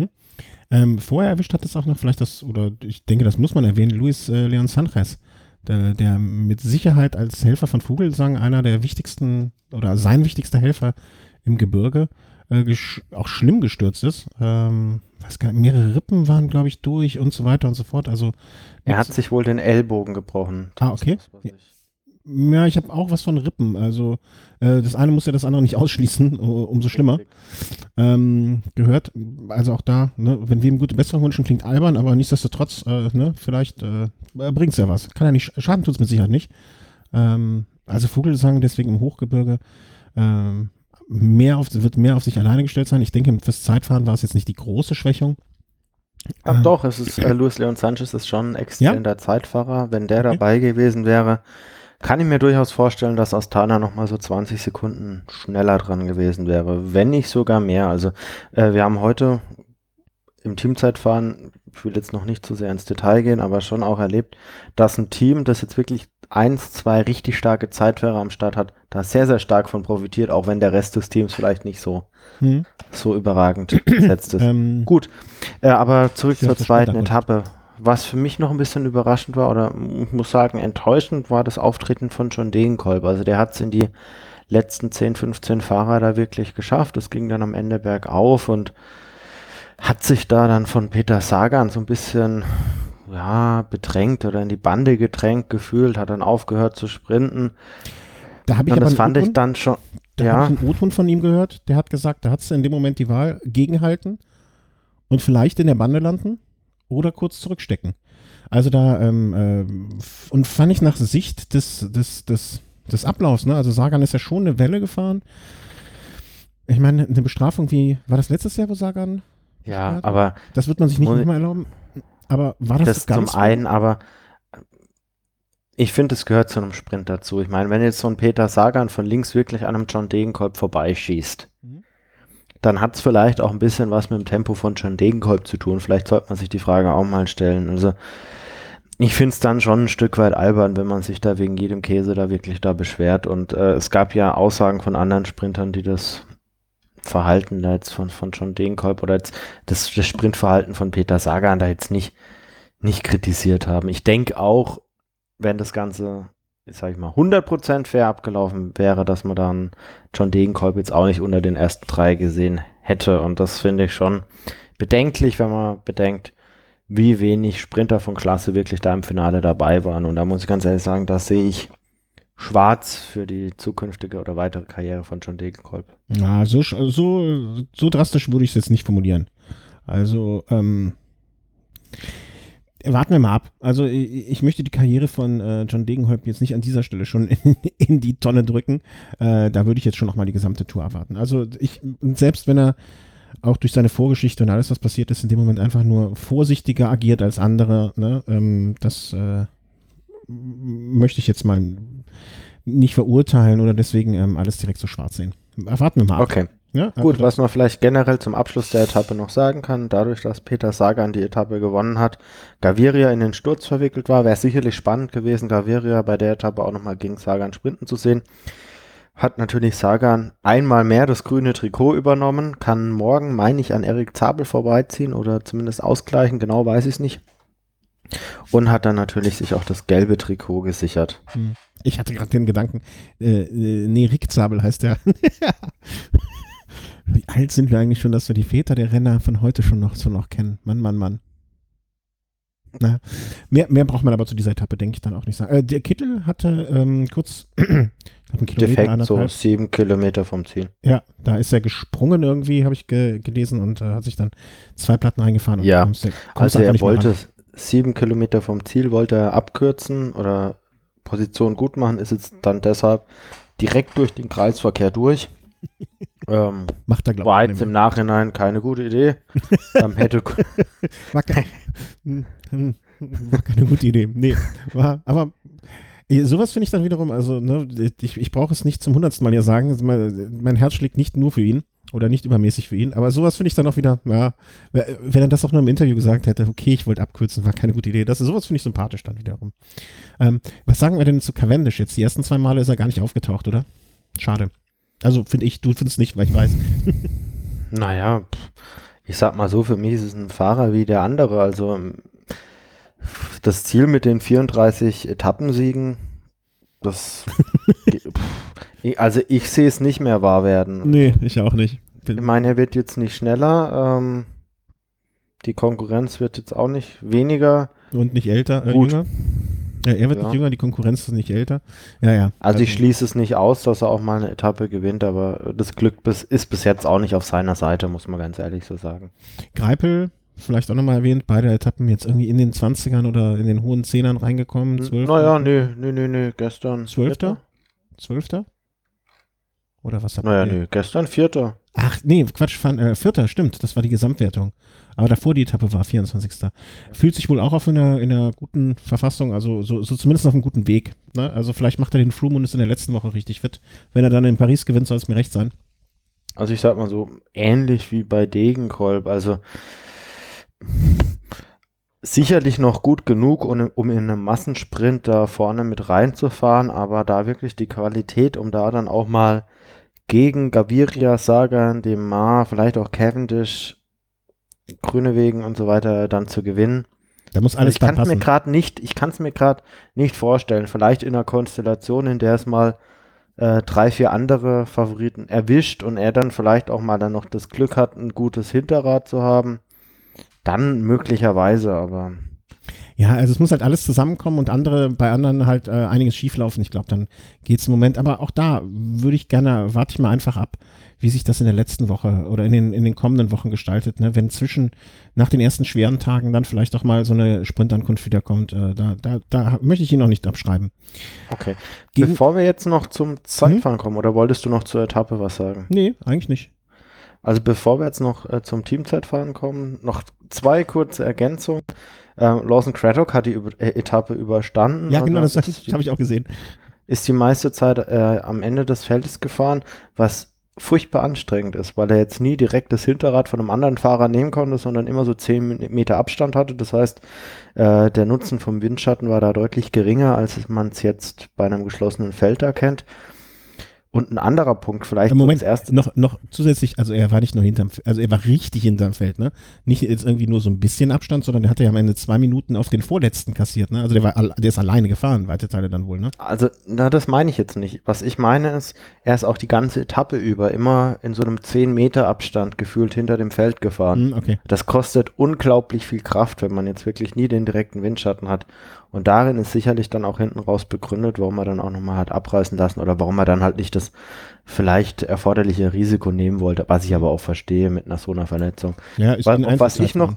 Vorher erwischt hat es auch noch vielleicht oder ich denke, das muss man erwähnen, Luis Leon Sanchez, der mit Sicherheit als Helfer von Vogelsang einer der wichtigsten oder sein wichtigster Helfer im Gebirge auch schlimm gestürzt ist. Weiß gar nicht, mehrere Rippen waren, glaube ich, durch und so weiter und so fort. Also er hat sich wohl den Ellbogen gebrochen. Okay. Ja, ich habe auch was von Rippen. Also das eine muss ja das andere nicht ausschließen, umso schlimmer. Gehört, also auch da, ne, wenn wir ihm gute Besserung wünschen, klingt albern, aber nichtsdestotrotz, vielleicht bringt es ja was. Kann ja nicht, Schaden tut es mit Sicherheit nicht. Also Vogelsang deswegen im Hochgebirge wird mehr auf sich alleine gestellt sein. Ich denke, fürs Zeitfahren war es jetzt nicht die große Schwächung. Ach doch, es ist Luis Leon Sanchez ist schon ein exzellenter Zeitfahrer. Wenn der dabei gewesen wäre, kann ich mir durchaus vorstellen, dass Astana noch mal so 20 Sekunden schneller dran gewesen wäre, wenn nicht sogar mehr. Also wir haben heute im Teamzeitfahren, ich will jetzt noch nicht zu sehr ins Detail gehen, aber schon auch erlebt, dass ein Team, das jetzt wirklich 1, 2 richtig starke Zeitfahrer am Start hat, da sehr, sehr stark von profitiert, auch wenn der Rest des Teams vielleicht nicht so überragend besetzt ist. Gut, aber zurück zur zweiten Etappe. Was für mich noch ein bisschen überraschend war, oder ich muss sagen enttäuschend, war das Auftreten von John Degenkolb. Also der hat es in die letzten 10, 15 Fahrer da wirklich geschafft. Es ging dann am Ende bergauf und hat sich da dann von Peter Sagan so ein bisschen bedrängt oder in die Bande gedrängt gefühlt, hat dann aufgehört zu sprinten. Da habe ich und das fand ich dann schon. Da habe ich einen O-Ton von ihm gehört, der hat gesagt, da hat es in dem Moment die Wahl, gegenhalten und vielleicht in der Bande landen oder kurz zurückstecken. Also da, und fand ich nach Sicht des Ablaufs, ne? Also Sagan ist ja schon eine Welle gefahren. Ich meine, eine Bestrafung war das letztes Jahr, wo Sagan? Ja, aber. Das wird man sich nicht mehr erlauben. Aber war das ganz zum einen, aber ich finde, es gehört zu einem Sprint dazu. Ich meine, wenn jetzt so ein Peter Sagan von links wirklich an einem John Degenkolb vorbeischießt, dann hat es vielleicht auch ein bisschen was mit dem Tempo von John Degenkolb zu tun. Vielleicht sollte man sich die Frage auch mal stellen. Also ich finde es dann schon ein Stück weit albern, wenn man sich da wegen jedem Käse da wirklich da beschwert. Und es gab ja Aussagen von anderen Sprintern, die das Verhalten da jetzt von John Degenkolb oder jetzt das Sprintverhalten von Peter Sagan da jetzt nicht kritisiert haben. Ich denke auch, wenn das Ganze, jetzt sage ich mal, 100% fair abgelaufen wäre, dass man dann John Degenkolb jetzt auch nicht unter den ersten 3 gesehen hätte. Und das finde ich schon bedenklich, wenn man bedenkt, wie wenig Sprinter von Klasse wirklich da im Finale dabei waren. Und da muss ich ganz ehrlich sagen, das sehe ich schwarz für die zukünftige oder weitere Karriere von John Degenkolb. Ja, so drastisch würde ich es jetzt nicht formulieren. Also, warten wir mal ab. Also ich möchte die Karriere von John Degenkolb jetzt nicht an dieser Stelle schon in die Tonne drücken. Da würde ich jetzt schon nochmal die gesamte Tour erwarten. Also selbst wenn er auch durch seine Vorgeschichte und alles, was passiert ist, in dem Moment einfach nur vorsichtiger agiert als andere, ne? Das möchte ich jetzt mal nicht verurteilen oder deswegen alles direkt so schwarz sehen. Warten wir mal ab. Okay. Ja, gut, was man vielleicht generell zum Abschluss der Etappe noch sagen kann, dadurch, dass Peter Sagan die Etappe gewonnen hat, Gaviria in den Sturz verwickelt war, wäre sicherlich spannend gewesen, Gaviria bei der Etappe auch nochmal gegen Sagan sprinten zu sehen. Hat natürlich Sagan einmal mehr das grüne Trikot übernommen, kann morgen, meine ich, an Erik Zabel vorbeiziehen oder zumindest ausgleichen, genau weiß ich es nicht. Und hat dann natürlich sich auch das gelbe Trikot gesichert. Ich hatte gerade den Gedanken, Rick Zabel heißt der. Wie alt sind wir eigentlich schon, dass wir die Väter der Renner von heute schon noch kennen? Mann. Naja, mehr braucht man aber zu dieser Etappe, denke ich, dann auch nicht sagen. Der Kittel hatte kurz einen Kilometer, Defekt, so 7 Kilometer vom Ziel. Ja, da ist er gesprungen irgendwie, habe ich gelesen, und hat sich dann 2 Platten eingefahren. Ja, also er wollte 7 Kilometer vom Ziel, wollte er abkürzen oder Position gut machen, ist jetzt dann deshalb direkt durch den Kreisverkehr durch. Macht er, glaube ich. War jetzt im Nachhinein keine gute Idee. War keine gute Idee. Nee, aber sowas finde ich dann wiederum, also ne, ich brauche es nicht zum 100. Mal hier sagen, mein Herz schlägt nicht nur für ihn oder nicht übermäßig für ihn, aber sowas finde ich dann auch wieder, ja, wenn er das auch nur im Interview gesagt hätte, okay, ich wollte abkürzen, war keine gute Idee. Sowas finde ich sympathisch dann wiederum. Was sagen wir denn zu Cavendish jetzt? Die ersten 2 Male ist er gar nicht aufgetaucht, oder? Schade. Also finde ich, du findest nicht, weil ich weiß. Naja, ich sag mal so, für mich ist es ein Fahrer wie der andere. Also das Ziel mit den 34 Etappensiegen, also ich sehe es nicht mehr wahr werden. Nee, ich auch nicht. Ich meine, er wird jetzt nicht schneller, die Konkurrenz wird jetzt auch nicht weniger. Und nicht älter, jünger. Ja, er wird nicht jünger, die Konkurrenz ist nicht älter. Ja. Also ich schließe es nicht aus, dass er auch mal eine Etappe gewinnt, aber das Glück ist bis jetzt auch nicht auf seiner Seite, muss man ganz ehrlich so sagen. Greipel, vielleicht auch nochmal erwähnt, beide Etappen jetzt irgendwie in den 20ern oder in den hohen 10ern reingekommen. 12. Naja, nee, gestern. 12. Oder was? Gestern 4. Ach, nee, Quatsch, 4. Stimmt, das war die Gesamtwertung. Aber davor die Etappe war 24. Fühlt sich wohl auch auf in einer guten Verfassung, also so zumindest auf einem guten Weg. Ne? Also vielleicht macht er den Froome und ist in der letzten Woche richtig fit. Wenn er dann in Paris gewinnt, soll es mir recht sein. Also ich sag mal so, ähnlich wie bei Degenkolb, also sicherlich noch gut genug, um in einem Massensprint da vorne mit reinzufahren, aber da wirklich die Qualität, um da dann auch mal gegen Gaviria, Sagan, Demar, vielleicht auch Cavendish, Grünewegen und so weiter dann zu gewinnen. Da muss alles passen. Ich kann es mir gerade nicht vorstellen. Vielleicht in einer Konstellation, in der es mal 3, 4 andere Favoriten erwischt und er dann vielleicht auch mal dann noch das Glück hat, ein gutes Hinterrad zu haben. Dann möglicherweise, aber... Ja, also es muss halt alles zusammenkommen und bei anderen halt einiges schieflaufen. Ich glaube, dann geht es im Moment. Aber auch da warte ich mal einfach ab, wie sich das in der letzten Woche oder in den kommenden Wochen gestaltet. Ne? Wenn nach den ersten schweren Tagen dann vielleicht auch mal so eine Sprintankunft wiederkommt, da möchte ich ihn noch nicht abschreiben. Okay. Bevor wir jetzt noch zum Zeitfahren kommen, oder wolltest du noch zur Etappe was sagen? Nee, eigentlich nicht. Also bevor wir jetzt noch zum Teamzeitfahren kommen, noch 2 kurze Ergänzungen. Lawson Craddock hat die Etappe überstanden. Ja, genau, das habe ich auch gesehen. Ist die meiste Zeit am Ende des Feldes gefahren, was furchtbar anstrengend ist, weil er jetzt nie direkt das Hinterrad von einem anderen Fahrer nehmen konnte, sondern immer so 10 Meter Abstand hatte. Das heißt, der Nutzen vom Windschatten war da deutlich geringer, als man es jetzt bei einem geschlossenen Feld erkennt. Und ein anderer Punkt vielleicht. Moment, noch zusätzlich, also er war nicht nur er war richtig hinterm Feld, ne? Nicht jetzt irgendwie nur so ein bisschen Abstand, sondern der hatte ja am Ende 2 Minuten auf den vorletzten kassiert, ne? Also der ist alleine gefahren, weite Teile dann wohl, ne? Also, das meine ich jetzt nicht. Was ich meine ist, er ist auch die ganze Etappe über immer in so einem 10 Meter Abstand gefühlt hinter dem Feld gefahren. Okay. Das kostet unglaublich viel Kraft, wenn man jetzt wirklich nie den direkten Windschatten hat. Und darin ist sicherlich dann auch hinten raus begründet, warum er dann auch nochmal hat abreißen lassen oder warum er dann halt nicht das vielleicht erforderliche Risiko nehmen wollte, was ich aber auch verstehe mit so einer Verletzung. Ja, ist Weil, auf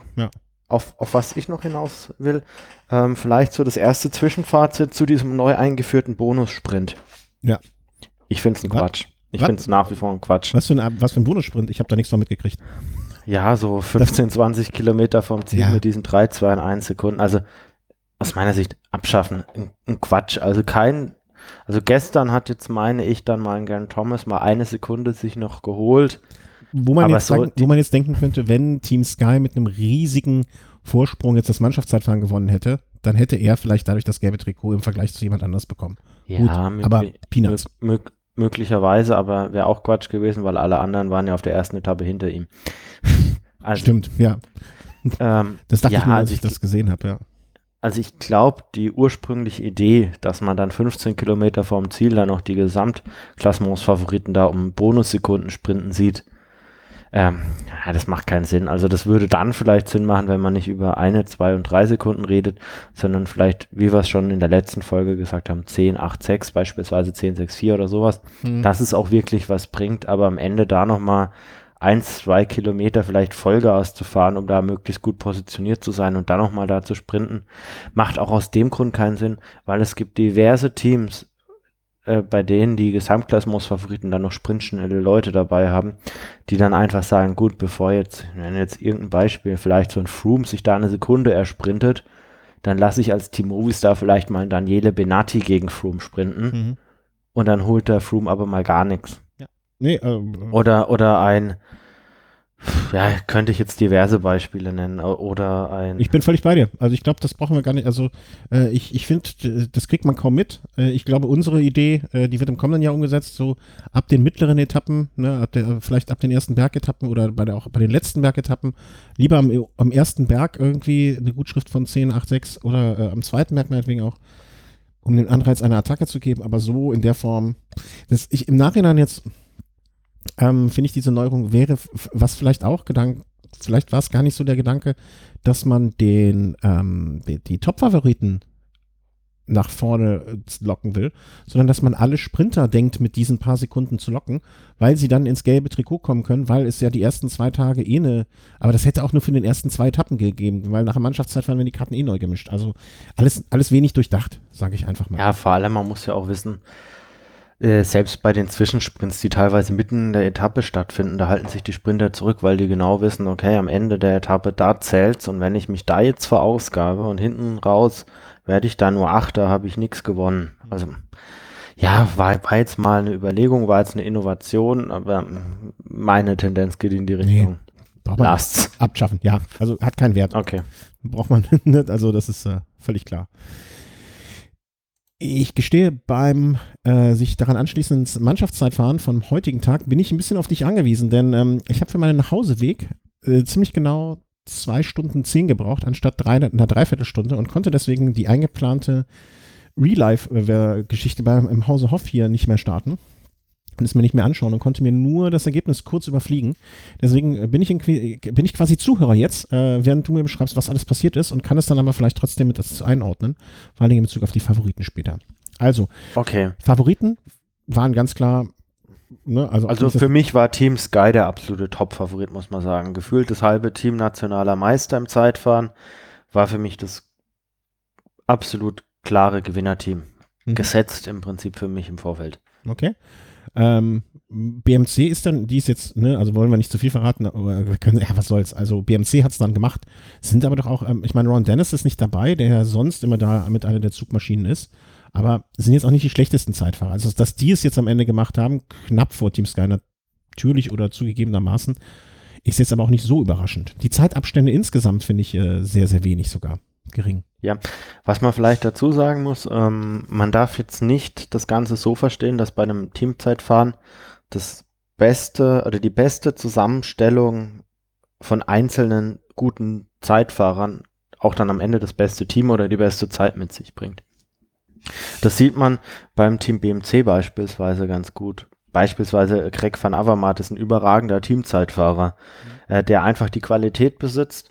was ich noch hinaus will, vielleicht so das erste Zwischenfazit zu diesem neu eingeführten Bonussprint. Ja. Ich finde es ein Quatsch. Ich finde es nach wie vor ein Quatsch. Was für ein Bonussprint? Ich habe da nichts von mitgekriegt. Ja, so 15, 20 Kilometer vom Ziel mit diesen 3, 2 und 1 Sekunden. Also aus meiner Sicht abschaffen. Ein Quatsch. Also gestern hat jetzt, meine ich, dann mal ein Geraint Thomas mal 1 Sekunde sich noch geholt. Wo man jetzt denken könnte, wenn Team Sky mit einem riesigen Vorsprung jetzt das Mannschaftszeitfahren gewonnen hätte, dann hätte er vielleicht dadurch das gelbe Trikot im Vergleich zu jemand anders bekommen. Ja, gut, aber Peanuts. Möglicherweise, aber wäre auch Quatsch gewesen, weil alle anderen waren ja auf der ersten Etappe hinter ihm. Also, stimmt, ja. Das dachte ich mir, als ich das gesehen habe, ja. Also ich glaube, die ursprüngliche Idee, dass man dann 15 Kilometer vorm Ziel dann noch die Gesamtklassements-Favoriten da um Bonussekunden sprinten sieht, das macht keinen Sinn. Also das würde dann vielleicht Sinn machen, wenn man nicht über 1, 2 und 3 Sekunden redet, sondern vielleicht, wie wir es schon in der letzten Folge gesagt haben, 10, 8, 6, beispielsweise 10, 6, 4 oder sowas, dass es auch wirklich was bringt, aber am Ende da nochmal 1, 2 Kilometer vielleicht Vollgas zu fahren, um da möglichst gut positioniert zu sein und dann nochmal da zu sprinten, macht auch aus dem Grund keinen Sinn, weil es gibt diverse Teams, bei denen die Gesamtklassements-Favoriten dann noch sprintschnelle Leute dabei haben, die dann einfach sagen, gut, bevor jetzt irgendein Beispiel, vielleicht so ein Froome sich da 1 Sekunde ersprintet, dann lasse ich als Team Movistar vielleicht mal Daniele Benatti gegen Froome sprinten und dann holt der Froome aber mal gar nichts. Ja. Nee, oder ein, ja, könnte ich jetzt diverse Beispiele nennen, oder ein... Ich bin völlig bei dir. Also ich glaube, das brauchen wir gar nicht. Also ich finde, das kriegt man kaum mit. Ich glaube, unsere Idee, die wird im kommenden Jahr umgesetzt, so ab den mittleren Etappen, ne, vielleicht ab den ersten Bergetappen oder auch bei den letzten Bergetappen, lieber am ersten Berg irgendwie eine Gutschrift von 10, 8, 6 oder am zweiten Berg meinetwegen auch, um den Anreiz einer Attacke zu geben, aber so in der Form, dass ich im Nachhinein jetzt finde ich, diese Neuerung wäre, was vielleicht auch vielleicht war es gar nicht so der Gedanke, dass man die Top-Favoriten nach vorne locken will, sondern dass man alle Sprinter denkt, mit diesen paar Sekunden zu locken, weil sie dann ins gelbe Trikot kommen können, weil es ja die ersten 2 Tage aber das hätte auch nur für den ersten 2 Etappen gegeben, weil nach der Mannschaftszeitfahren werden die Karten neu gemischt. Also alles wenig durchdacht, sage ich einfach mal. Ja, vor allem, man muss ja auch wissen, selbst bei den Zwischensprints, die teilweise mitten in der Etappe stattfinden, da halten sich die Sprinter zurück, weil die genau wissen, okay, am Ende der Etappe, da zählt's und wenn ich mich da jetzt verausgabe und hinten raus werde ich da nur 8, da habe ich nichts gewonnen. Also ja, war jetzt mal eine Überlegung, war jetzt eine Innovation, aber meine Tendenz geht in die Richtung. Braucht man abschaffen, ja, also hat keinen Wert. Okay. Braucht man nicht, also das ist völlig klar. Ich gestehe, beim sich daran anschließenden Mannschaftszeitfahren vom heutigen Tag bin ich ein bisschen auf dich angewiesen, denn ich habe für meinen Nachhauseweg ziemlich genau 2 Stunden 10 gebraucht, anstatt einer Dreiviertelstunde und konnte deswegen die eingeplante Real-Life-Geschichte im Hause Hoff hier nicht mehr starten und es mir nicht mehr anschauen und konnte mir nur das Ergebnis kurz überfliegen. Deswegen bin ich quasi Zuhörer jetzt, während du mir beschreibst, was alles passiert ist und kann es dann aber vielleicht trotzdem mit das einordnen, vor allem in Bezug auf die Favoriten später. Also, okay. Favoriten waren ganz klar, ne, also für mich war Team Sky der absolute Top-Favorit, muss man sagen. Gefühlt das halbe Team nationaler Meister im Zeitfahren war für mich das absolut klare Gewinnerteam. Gesetzt im Prinzip für mich im Vorfeld. Okay. BMC ist jetzt, ne, also wollen wir nicht zu viel verraten, aber wir können, ja, was soll's, also BMC hat es dann gemacht, sind aber doch auch, ich meine, Ron Dennis ist nicht dabei, der ja sonst immer da mit einer der Zugmaschinen ist, aber sind jetzt auch nicht die schlechtesten Zeitfahrer, also dass die es jetzt am Ende gemacht haben, knapp vor Team Sky natürlich oder zugegebenermaßen, ist jetzt aber auch nicht so überraschend. Die Zeitabstände insgesamt finde ich sehr, sehr wenig sogar. Gering. Ja, was man vielleicht dazu sagen muss, man darf jetzt nicht das Ganze so verstehen, dass bei einem Teamzeitfahren das beste oder die beste Zusammenstellung von einzelnen guten Zeitfahrern auch dann am Ende das beste Team oder die beste Zeit mit sich bringt. Das sieht man beim Team BMC beispielsweise ganz gut. Beispielsweise Greg van Avermaet ist ein überragender Teamzeitfahrer, der einfach die Qualität besitzt,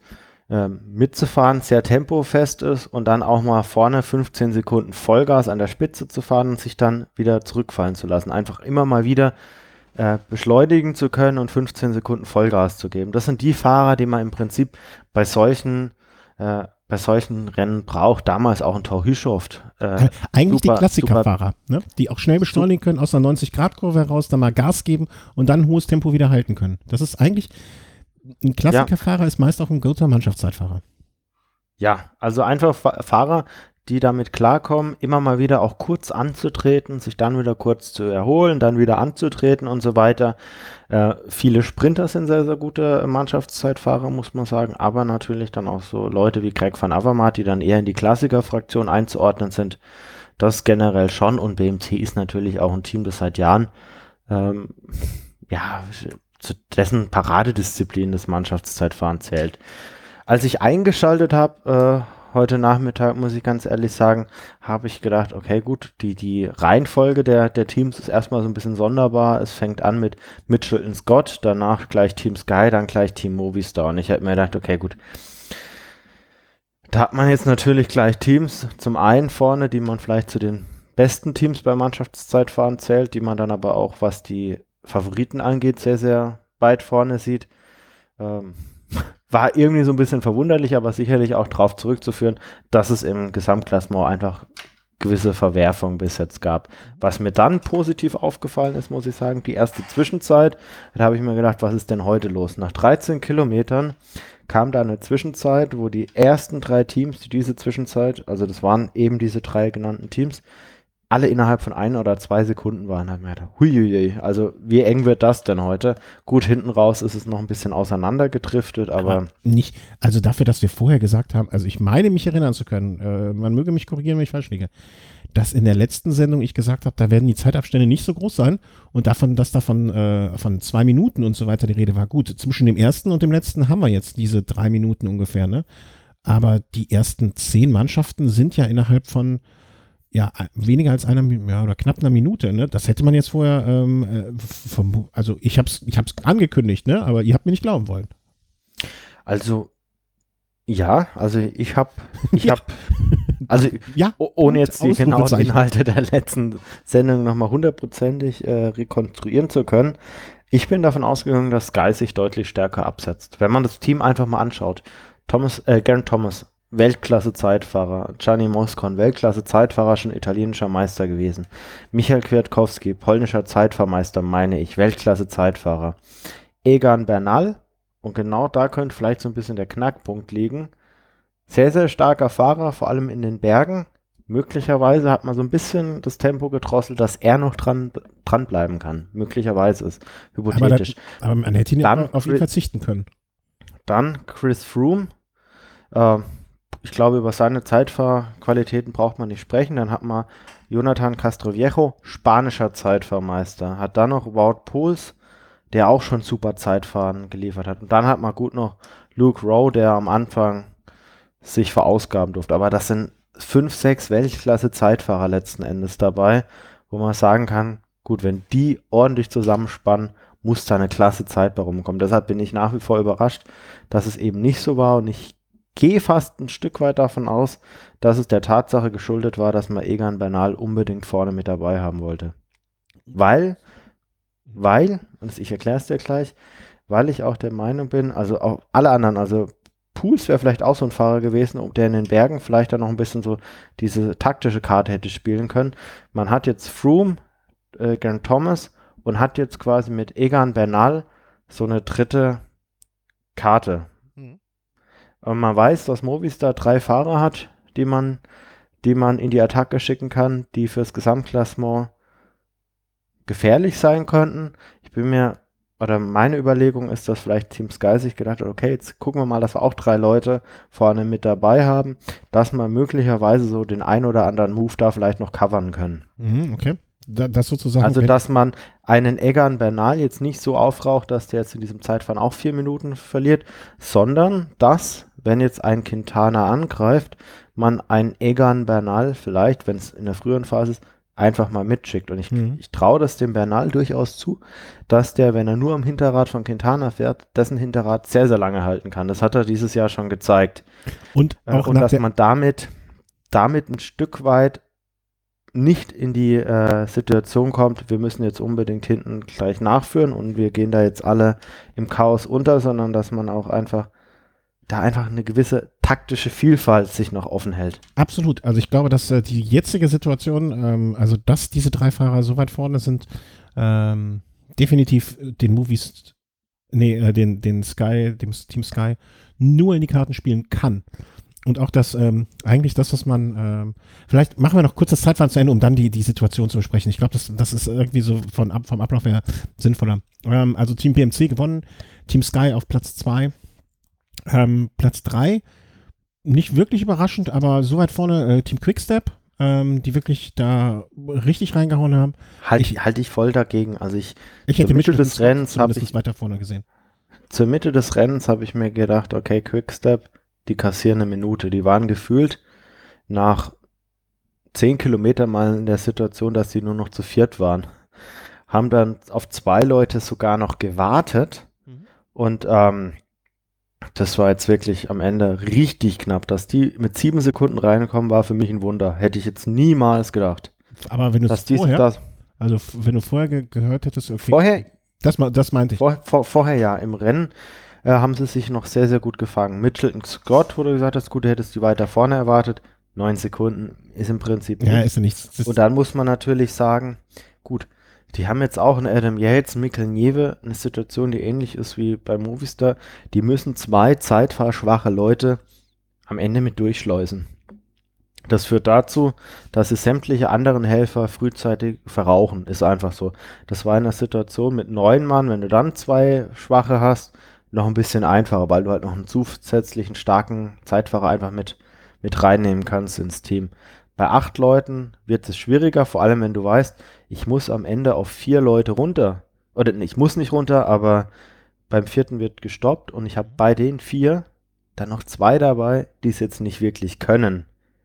mitzufahren, sehr tempofest ist und dann auch mal vorne 15 Sekunden Vollgas an der Spitze zu fahren und sich dann wieder zurückfallen zu lassen. Einfach immer mal wieder beschleunigen zu können und 15 Sekunden Vollgas zu geben. Das sind die Fahrer, die man im Prinzip bei solchen Rennen braucht. Damals auch ein Thor Hushovd. Eigentlich die Klassikerfahrer, ne? Die auch schnell beschleunigen können, aus einer 90-Grad-Kurve heraus, dann mal Gas geben und dann ein hohes Tempo wieder halten können. Das ist eigentlich, ein Klassikerfahrer ist meist auch ein guter Mannschaftszeitfahrer. Ja, also einfach Fahrer, die damit klarkommen, immer mal wieder auch kurz anzutreten, sich dann wieder kurz zu erholen, dann wieder anzutreten und so weiter. Viele Sprinter sind sehr, sehr gute Mannschaftszeitfahrer, muss man sagen, aber natürlich dann auch so Leute wie Greg van Avermaet, die dann eher in die Klassikerfraktion einzuordnen sind. Das generell schon, und BMC ist natürlich auch ein Team, das seit Jahren zu dessen Paradedisziplin des Mannschaftszeitfahren zählt. Als ich eingeschaltet habe, heute Nachmittag, muss ich ganz ehrlich sagen, habe ich gedacht, okay, gut, die Reihenfolge der Teams ist erstmal so ein bisschen sonderbar. Es fängt an mit Mitchell & Scott, danach gleich Team Sky, dann gleich Team Movistar. Und ich habe mir gedacht, okay, gut, da hat man jetzt natürlich gleich Teams, zum einen vorne, die man vielleicht zu den besten Teams beim Mannschaftszeitfahren zählt, die man dann aber auch, was die Favoriten angeht, sehr, sehr weit vorne sieht. War irgendwie so ein bisschen verwunderlich, aber sicherlich auch darauf zurückzuführen, dass es im Gesamtklassement einfach gewisse Verwerfungen bis jetzt gab. Was mir dann positiv aufgefallen ist, muss ich sagen, die erste Zwischenzeit, da habe ich mir gedacht, was ist denn heute los? Nach 13 Kilometern kam da eine Zwischenzeit, wo die ersten 3 Teams, die diese Zwischenzeit, also das waren eben diese 3 genannten Teams, alle innerhalb von 1 oder 2 Sekunden waren. Da habe ich mir gedacht, huiuiui, also wie eng wird das denn heute? Gut, hinten raus ist es noch ein bisschen auseinandergedriftet, aber nicht, also dafür, dass wir vorher gesagt haben, also ich meine mich erinnern zu können, man möge mich korrigieren, wenn ich falsch liege, dass in der letzten Sendung ich gesagt habe, da werden die Zeitabstände nicht so groß sein und von 2 Minuten und so weiter die Rede war. Gut, zwischen dem ersten und dem letzten haben wir jetzt diese 3 Minuten ungefähr, ne? Aber die ersten 10 Mannschaften sind ja innerhalb von weniger als oder knapp einer Minute, ne? Das hätte man jetzt vorher, also ich hab's angekündigt, ne? Aber ihr habt mir nicht glauben wollen. Also, ja, also ich habe, ohne jetzt die genauen Inhalte der letzten Sendung nochmal hundertprozentig rekonstruieren zu können, ich bin davon ausgegangen, dass Sky sich deutlich stärker absetzt. Wenn man das Team einfach mal anschaut, Geraint Thomas, Weltklasse-Zeitfahrer, Gianni Moscon, Weltklasse-Zeitfahrer, schon italienischer Meister gewesen. Michał Kwiatkowski, polnischer Zeitfahrmeister, meine ich, Weltklasse-Zeitfahrer. Egan Bernal, und genau da könnte vielleicht so ein bisschen der Knackpunkt liegen. Sehr, sehr starker Fahrer, vor allem in den Bergen. Möglicherweise hat man so ein bisschen das Tempo gedrosselt, dass er noch dran bleiben kann. Möglicherweise ist hypothetisch. Aber man hätte ihn ja auf ihn verzichten können. Dann Chris Froome. Ich glaube, über seine Zeitfahrqualitäten braucht man nicht sprechen. Dann hat man Jonathan Castroviejo, spanischer Zeitfahrmeister. Hat dann noch Wout Poels, der auch schon super Zeitfahren geliefert hat. Und dann hat man gut noch Luke Rowe, der am Anfang sich verausgaben durfte. Aber das sind 5, 6 Weltklasse-Zeitfahrer letzten Endes dabei, wo man sagen kann, gut, wenn die ordentlich zusammenspannen, muss da eine klasse Zeit bei rumkommen. Deshalb bin ich nach wie vor überrascht, dass es eben nicht so war, und ich gehe fast ein Stück weit davon aus, dass es der Tatsache geschuldet war, dass man Egan Bernal unbedingt vorne mit dabei haben wollte. Weil, und ich erkläre es dir gleich, weil ich auch der Meinung bin, also auch alle anderen, also Poels wäre vielleicht auch so ein Fahrer gewesen, der in den Bergen vielleicht dann noch ein bisschen so diese taktische Karte hätte spielen können. Man hat jetzt Froome, Geraint Thomas und hat jetzt quasi mit Egan Bernal so eine dritte Karte. Und man weiß, dass Movistar 3 Fahrer hat, die man in die Attacke schicken kann, die fürs Gesamtklassement gefährlich sein könnten. Meine Überlegung ist, dass vielleicht Team Sky sich gedacht hat, okay, jetzt gucken wir mal, dass wir auch 3 Leute vorne mit dabei haben, dass man möglicherweise so den ein oder anderen Move da vielleicht noch covern können. Okay. Das sozusagen. Also, dass man einen Egan Bernal jetzt nicht so aufraucht, dass der jetzt in diesem Zeitfahren auch 4 Minuten verliert, sondern dass, wenn jetzt ein Quintana angreift, man einen Egan Bernal vielleicht, wenn es in der früheren Phase ist, einfach mal mitschickt. Und ich traue das dem Bernal durchaus zu, dass der, wenn er nur am Hinterrad von Quintana fährt, dessen Hinterrad sehr, sehr lange halten kann. Das hat er dieses Jahr schon gezeigt. Und auch und dass man damit ein Stück weit nicht in die Situation kommt, wir müssen jetzt unbedingt hinten gleich nachführen und wir gehen da jetzt alle im Chaos unter, sondern dass man auch einfach eine gewisse taktische Vielfalt sich noch offen hält. Absolut. Also ich glaube, dass die jetzige Situation, also dass diese 3 Fahrer so weit vorne sind, definitiv den dem Team Sky nur in die Karten spielen kann. Und auch das, eigentlich das, was man, vielleicht machen wir noch kurz das Zeitfahren zu Ende, um dann die Situation zu besprechen. Ich glaube, das ist irgendwie so vom Ablauf her sinnvoller. Also Team PMC gewonnen, Team Sky auf Platz 2, Platz 3, nicht wirklich überraschend, aber so weit vorne Team Quickstep, die wirklich da richtig reingehauen haben. Halte ich voll dagegen. Also ich hätte Mitte des Rennens weiter vorne gesehen. Zur Mitte des Rennens habe ich mir gedacht, okay, Quickstep, die kassieren eine Minute. Die waren gefühlt nach 10 Kilometern mal in der Situation, dass sie nur noch zu viert waren. Haben dann auf 2 Leute sogar noch gewartet. Und das war jetzt wirklich am Ende richtig knapp. Dass die mit 7 Sekunden reinkommen, war für mich ein Wunder. Hätte ich jetzt niemals gedacht. Aber wenn du wenn du vorher gehört hättest, okay. Vorher? Das meinte ich. Vorher ja. Im Rennen haben sie sich noch sehr, sehr gut gefangen. Mitchelton Scott, wo du gesagt hast, gut, du hättest die weiter vorne erwartet. 9 Sekunden ist im Prinzip ja, ist ja nichts. Und dann muss man natürlich sagen, gut, die haben jetzt auch einen Adam Yates, Mikkel Nieve, eine Situation, die ähnlich ist wie bei Movistar. Die müssen 2 zeitfahrschwache Leute am Ende mit durchschleusen. Das führt dazu, dass sie sämtliche anderen Helfer frühzeitig verrauchen. Ist einfach so. Das war in der Situation mit 9 Mann, wenn du dann 2 Schwache hast, noch ein bisschen einfacher, weil du halt noch einen zusätzlichen starken Zeitfahrer einfach mit reinnehmen kannst ins Team. Bei 8 Leuten wird es schwieriger, vor allem wenn du weißt, ich muss am Ende auf 4 Leute runter. Oder ich muss nicht runter, aber beim 4. wird gestoppt und ich habe bei den 4 dann noch 2 dabei, die es jetzt nicht wirklich können.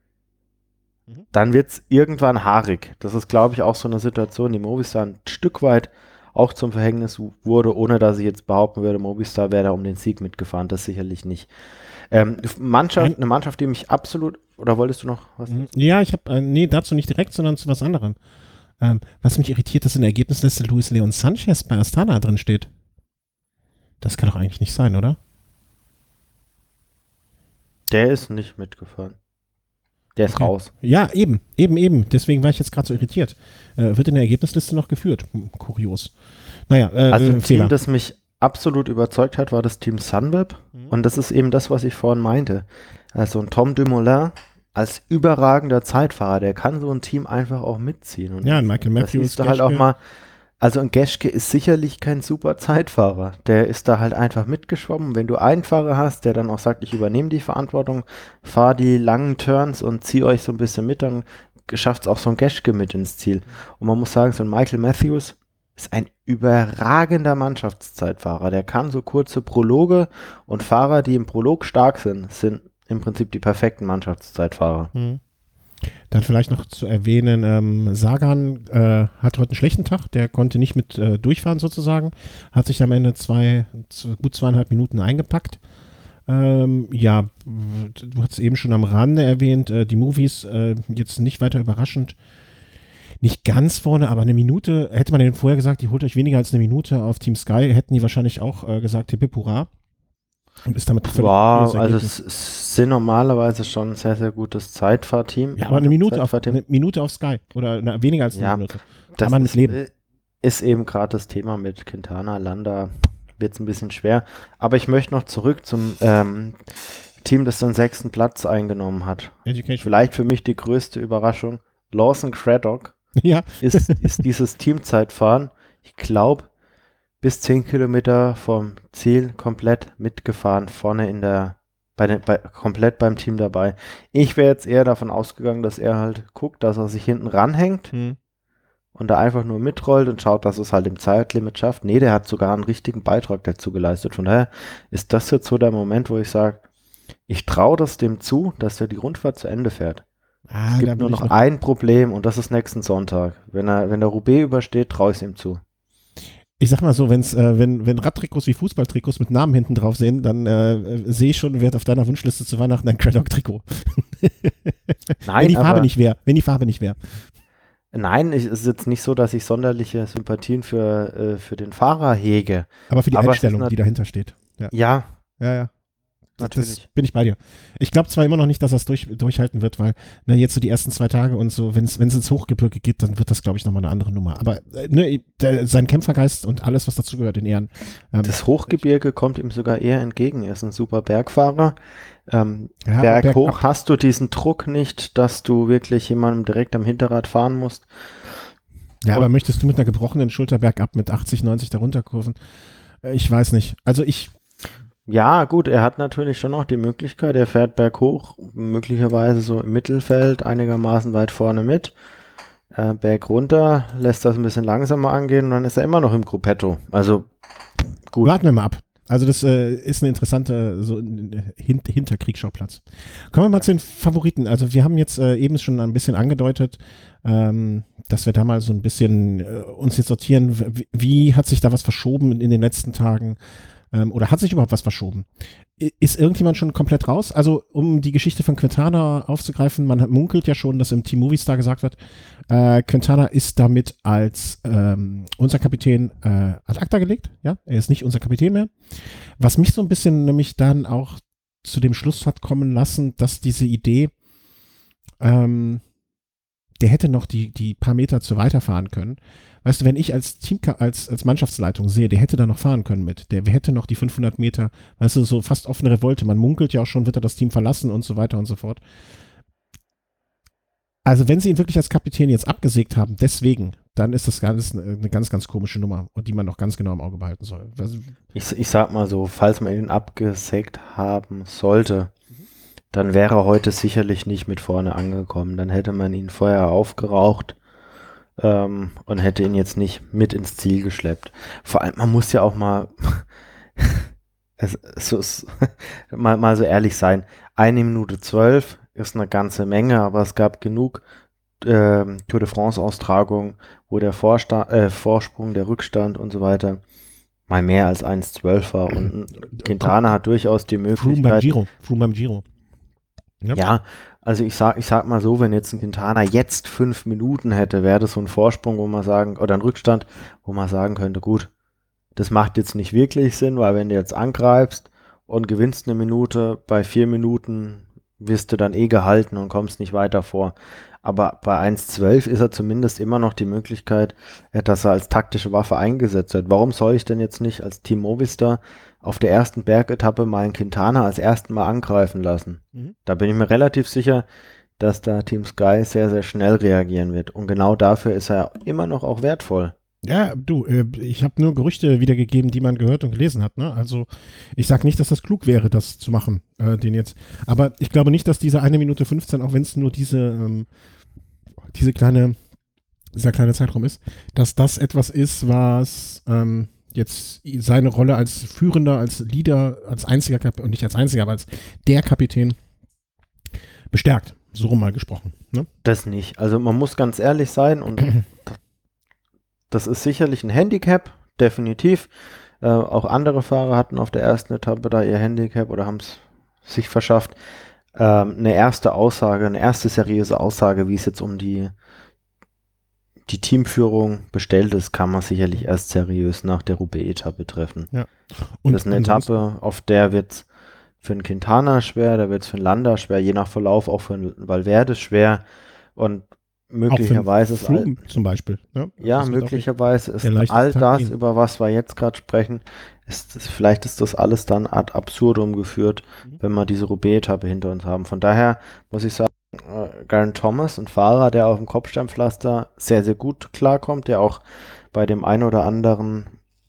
Dann wird es irgendwann haarig. Das ist, glaube ich, auch so eine Situation, die Movistar ein Stück weit auch zum Verhängnis wurde, ohne dass ich jetzt behaupten würde, Movistar wäre da um den Sieg mitgefahren. Das sicherlich nicht. Eine Mannschaft, die mich absolut, oder wolltest du noch was? Ja, ich habe, nee, dazu nicht direkt, sondern zu was anderem. Was mich irritiert, dass in der Ergebnisliste Luis Leon Sanchez bei Astana drin steht. Das kann doch eigentlich nicht sein, oder? Der ist nicht mitgefahren. Der ist raus. Ja, eben. Deswegen war ich jetzt gerade so irritiert. Wird in der Ergebnisliste noch geführt. Kurios. Naja, also ein Team, das mich absolut überzeugt hat, war das Team Sunweb. Und das ist eben das, was ich vorhin meinte. Also ein Tom Dumoulin als überragender Zeitfahrer, der kann so ein Team einfach auch mitziehen. Und ja, Michael Matthews. ist halt auch mal, also ein Geschke ist sicherlich kein super Zeitfahrer. Der ist da halt einfach mitgeschwommen. Wenn du einen Fahrer hast, der dann auch sagt, ich übernehme die Verantwortung, fahr die langen Turns und zieh euch so ein bisschen mit, dann schafft es auch so ein Geschke mit ins Ziel. Und man muss sagen, so ein Michael Matthews ist ein überragender Mannschaftszeitfahrer. Der kann so kurze Prologe und Fahrer, die im Prolog stark sind im Prinzip die perfekten Mannschaftszeitfahrer. Dann vielleicht noch zu erwähnen, Sagan hat heute einen schlechten Tag, der konnte nicht mit durchfahren sozusagen, hat sich am Ende gut 2,5 Minuten eingepackt. Ja, du hast es eben schon am Rande erwähnt, die Movies jetzt nicht weiter überraschend, nicht ganz vorne, aber eine Minute, hätte man denen vorher gesagt, die holt euch weniger als eine Minute auf Team Sky, hätten die wahrscheinlich auch gesagt, hip hip hurra. Und ist damit völlig also es sind normalerweise schon ein sehr, sehr gutes Zeitfahrteam. Ja, aber eine Minute auf Sky oder weniger als eine Minute. Kann man mit leben. Ist eben gerade das Thema mit Quintana, Landa, wird es ein bisschen schwer. Aber ich möchte noch zurück zum Team, das den 6. Platz eingenommen hat. Education. Vielleicht für mich die größte Überraschung. Lawson Craddock ist dieses Teamzeitfahren, ich glaube, bis 10 Kilometer vom Ziel komplett mitgefahren, vorne komplett beim Team dabei. Ich wäre jetzt eher davon ausgegangen, dass er halt guckt, dass er sich hinten ranhängt und da einfach nur mitrollt und schaut, dass es halt im Zeitlimit schafft. Nee, der hat sogar einen richtigen Beitrag dazu geleistet. Von daher ist das jetzt so der Moment, wo ich sage, ich traue das dem zu, dass er die Rundfahrt zu Ende fährt. Es gibt nur noch ein Problem und das ist nächsten Sonntag. Wenn der Roubaix übersteht, traue ich es ihm zu. Ich sag mal so, wenn Radtrikots wie Fußballtrikots mit Namen hinten drauf sehen, dann sehe ich schon, wer auf deiner Wunschliste zu Weihnachten ein Craddock-Trikot. Nein, wenn die Farbe nicht wäre. Nein, es ist jetzt nicht so, dass ich sonderliche Sympathien für den Fahrer hege. Aber für die Einstellung, die dahinter steht. Ja. Natürlich. Das bin ich bei dir. Ich glaube zwar immer noch nicht, dass er es durchhalten wird, weil jetzt so die ersten 2 Tage und so, wenn es ins Hochgebirge geht, dann wird das, glaube ich, nochmal eine andere Nummer. Aber sein Kämpfergeist und alles, was dazugehört, in Ehren. Das Hochgebirge kommt ihm sogar eher entgegen. Er ist ein super Bergfahrer. Berghoch hast du diesen Druck nicht, dass du wirklich jemandem direkt am Hinterrad fahren musst. Ja, aber möchtest du mit einer gebrochenen Schulter bergab mit 80, 90 darunter kurven? Ich weiß nicht. Also Ja, gut, er hat natürlich schon noch die Möglichkeit, er fährt berghoch, möglicherweise so im Mittelfeld, einigermaßen weit vorne mit. Berg runter, lässt das ein bisschen langsamer angehen und dann ist er immer noch im Gruppetto. Also gut. Warten wir mal ab. Also das ist eine interessante Hinterkriegsschauplatz. Kommen wir mal zu den Favoriten. Also wir haben jetzt eben schon ein bisschen angedeutet, dass wir da mal so ein bisschen uns jetzt sortieren, wie hat sich da was verschoben in den letzten Tagen? Oder hat sich überhaupt was verschoben? Ist irgendjemand schon komplett raus? Also, um die Geschichte von Quintana aufzugreifen, man munkelt ja schon, dass im Team Movistar gesagt wird, Quintana ist damit als unser Kapitän ad acta gelegt. Ja, er ist nicht unser Kapitän mehr. Was mich so ein bisschen nämlich dann auch zu dem Schluss hat kommen lassen, dass diese Idee, der hätte noch die paar Meter zu weiterfahren können. Weißt du, wenn ich als Mannschaftsleitung sehe, der hätte da noch fahren können der hätte noch die 500 Meter, weißt du, so fast offene Revolte. Man munkelt ja auch schon, wird er das Team verlassen und so weiter und so fort. Also wenn sie ihn wirklich als Kapitän jetzt abgesägt haben, deswegen, dann ist das eine ganz, ganz komische Nummer, die man noch ganz genau im Auge behalten soll. Ich sag mal so, falls man ihn abgesägt haben sollte, dann wäre er heute sicherlich nicht mit vorne angekommen. Dann hätte man ihn vorher aufgeraucht und hätte ihn jetzt nicht mit ins Ziel geschleppt. Vor allem, man muss ja auch mal mal so ehrlich sein. 1 Minute 12 ist eine ganze Menge, aber es gab genug Tour de France Austragungen, wo der Vorsprung, der Rückstand und so weiter mal mehr als 1,12 war und Quintana hat durchaus die Möglichkeit. Froome beim Giro. Ja, also ich sag mal so, wenn jetzt ein Quintana jetzt 5 Minuten hätte, wäre das so ein Vorsprung, oder ein Rückstand, wo man sagen könnte, gut, das macht jetzt nicht wirklich Sinn, weil wenn du jetzt angreifst und gewinnst 1 Minute, bei 4 Minuten wirst du dann gehalten und kommst nicht weiter vor. Aber bei 1,12 ist er zumindest immer noch die Möglichkeit, dass er als taktische Waffe eingesetzt wird. Warum soll ich denn jetzt nicht als Team Movistar auf der ersten Bergetappe mal einen Quintana als ersten Mal angreifen lassen? Da bin ich mir relativ sicher, dass da Team Sky sehr, sehr schnell reagieren wird. Und genau dafür ist er immer noch auch wertvoll. Ja, du, ich habe nur Gerüchte wiedergegeben, die man gehört und gelesen hat. Ne? Also ich sage nicht, dass das klug wäre, das zu machen, aber ich glaube nicht, dass diese 1 Minute 15, auch wenn es nur dieser kleine Zeitraum ist, dass das etwas ist, was jetzt seine Rolle als Führender, als Leader, als einziger und nicht als einziger, aber als der Kapitän bestärkt. So rum mal gesprochen. Ne? Das nicht. Also man muss ganz ehrlich sein und das ist sicherlich ein Handicap, definitiv. Auch andere Fahrer hatten auf der ersten Etappe da ihr Handicap oder haben es sich verschafft. Eine erste seriöse Aussage, wie es jetzt um die Teamführung bestellt ist, kann man sicherlich erst seriös nach der Roubaix-Etappe treffen. Ja. Und das ist eine Etappe, auf der wird es für einen Quintana schwer, da wird es für einen Landa schwer, je nach Verlauf auch für einen Valverde schwer und möglicherweise ist zum Beispiel. Ja, möglicherweise ist all das, über was wir jetzt gerade sprechen, vielleicht ist das alles dann ad absurdum geführt, wenn wir diese Roubaix-Etappe hinter uns haben. Von daher muss ich sagen, Geraint Thomas, ein Fahrer, der auf dem Kopfsteinpflaster sehr, sehr gut klarkommt, der auch bei dem ein oder anderen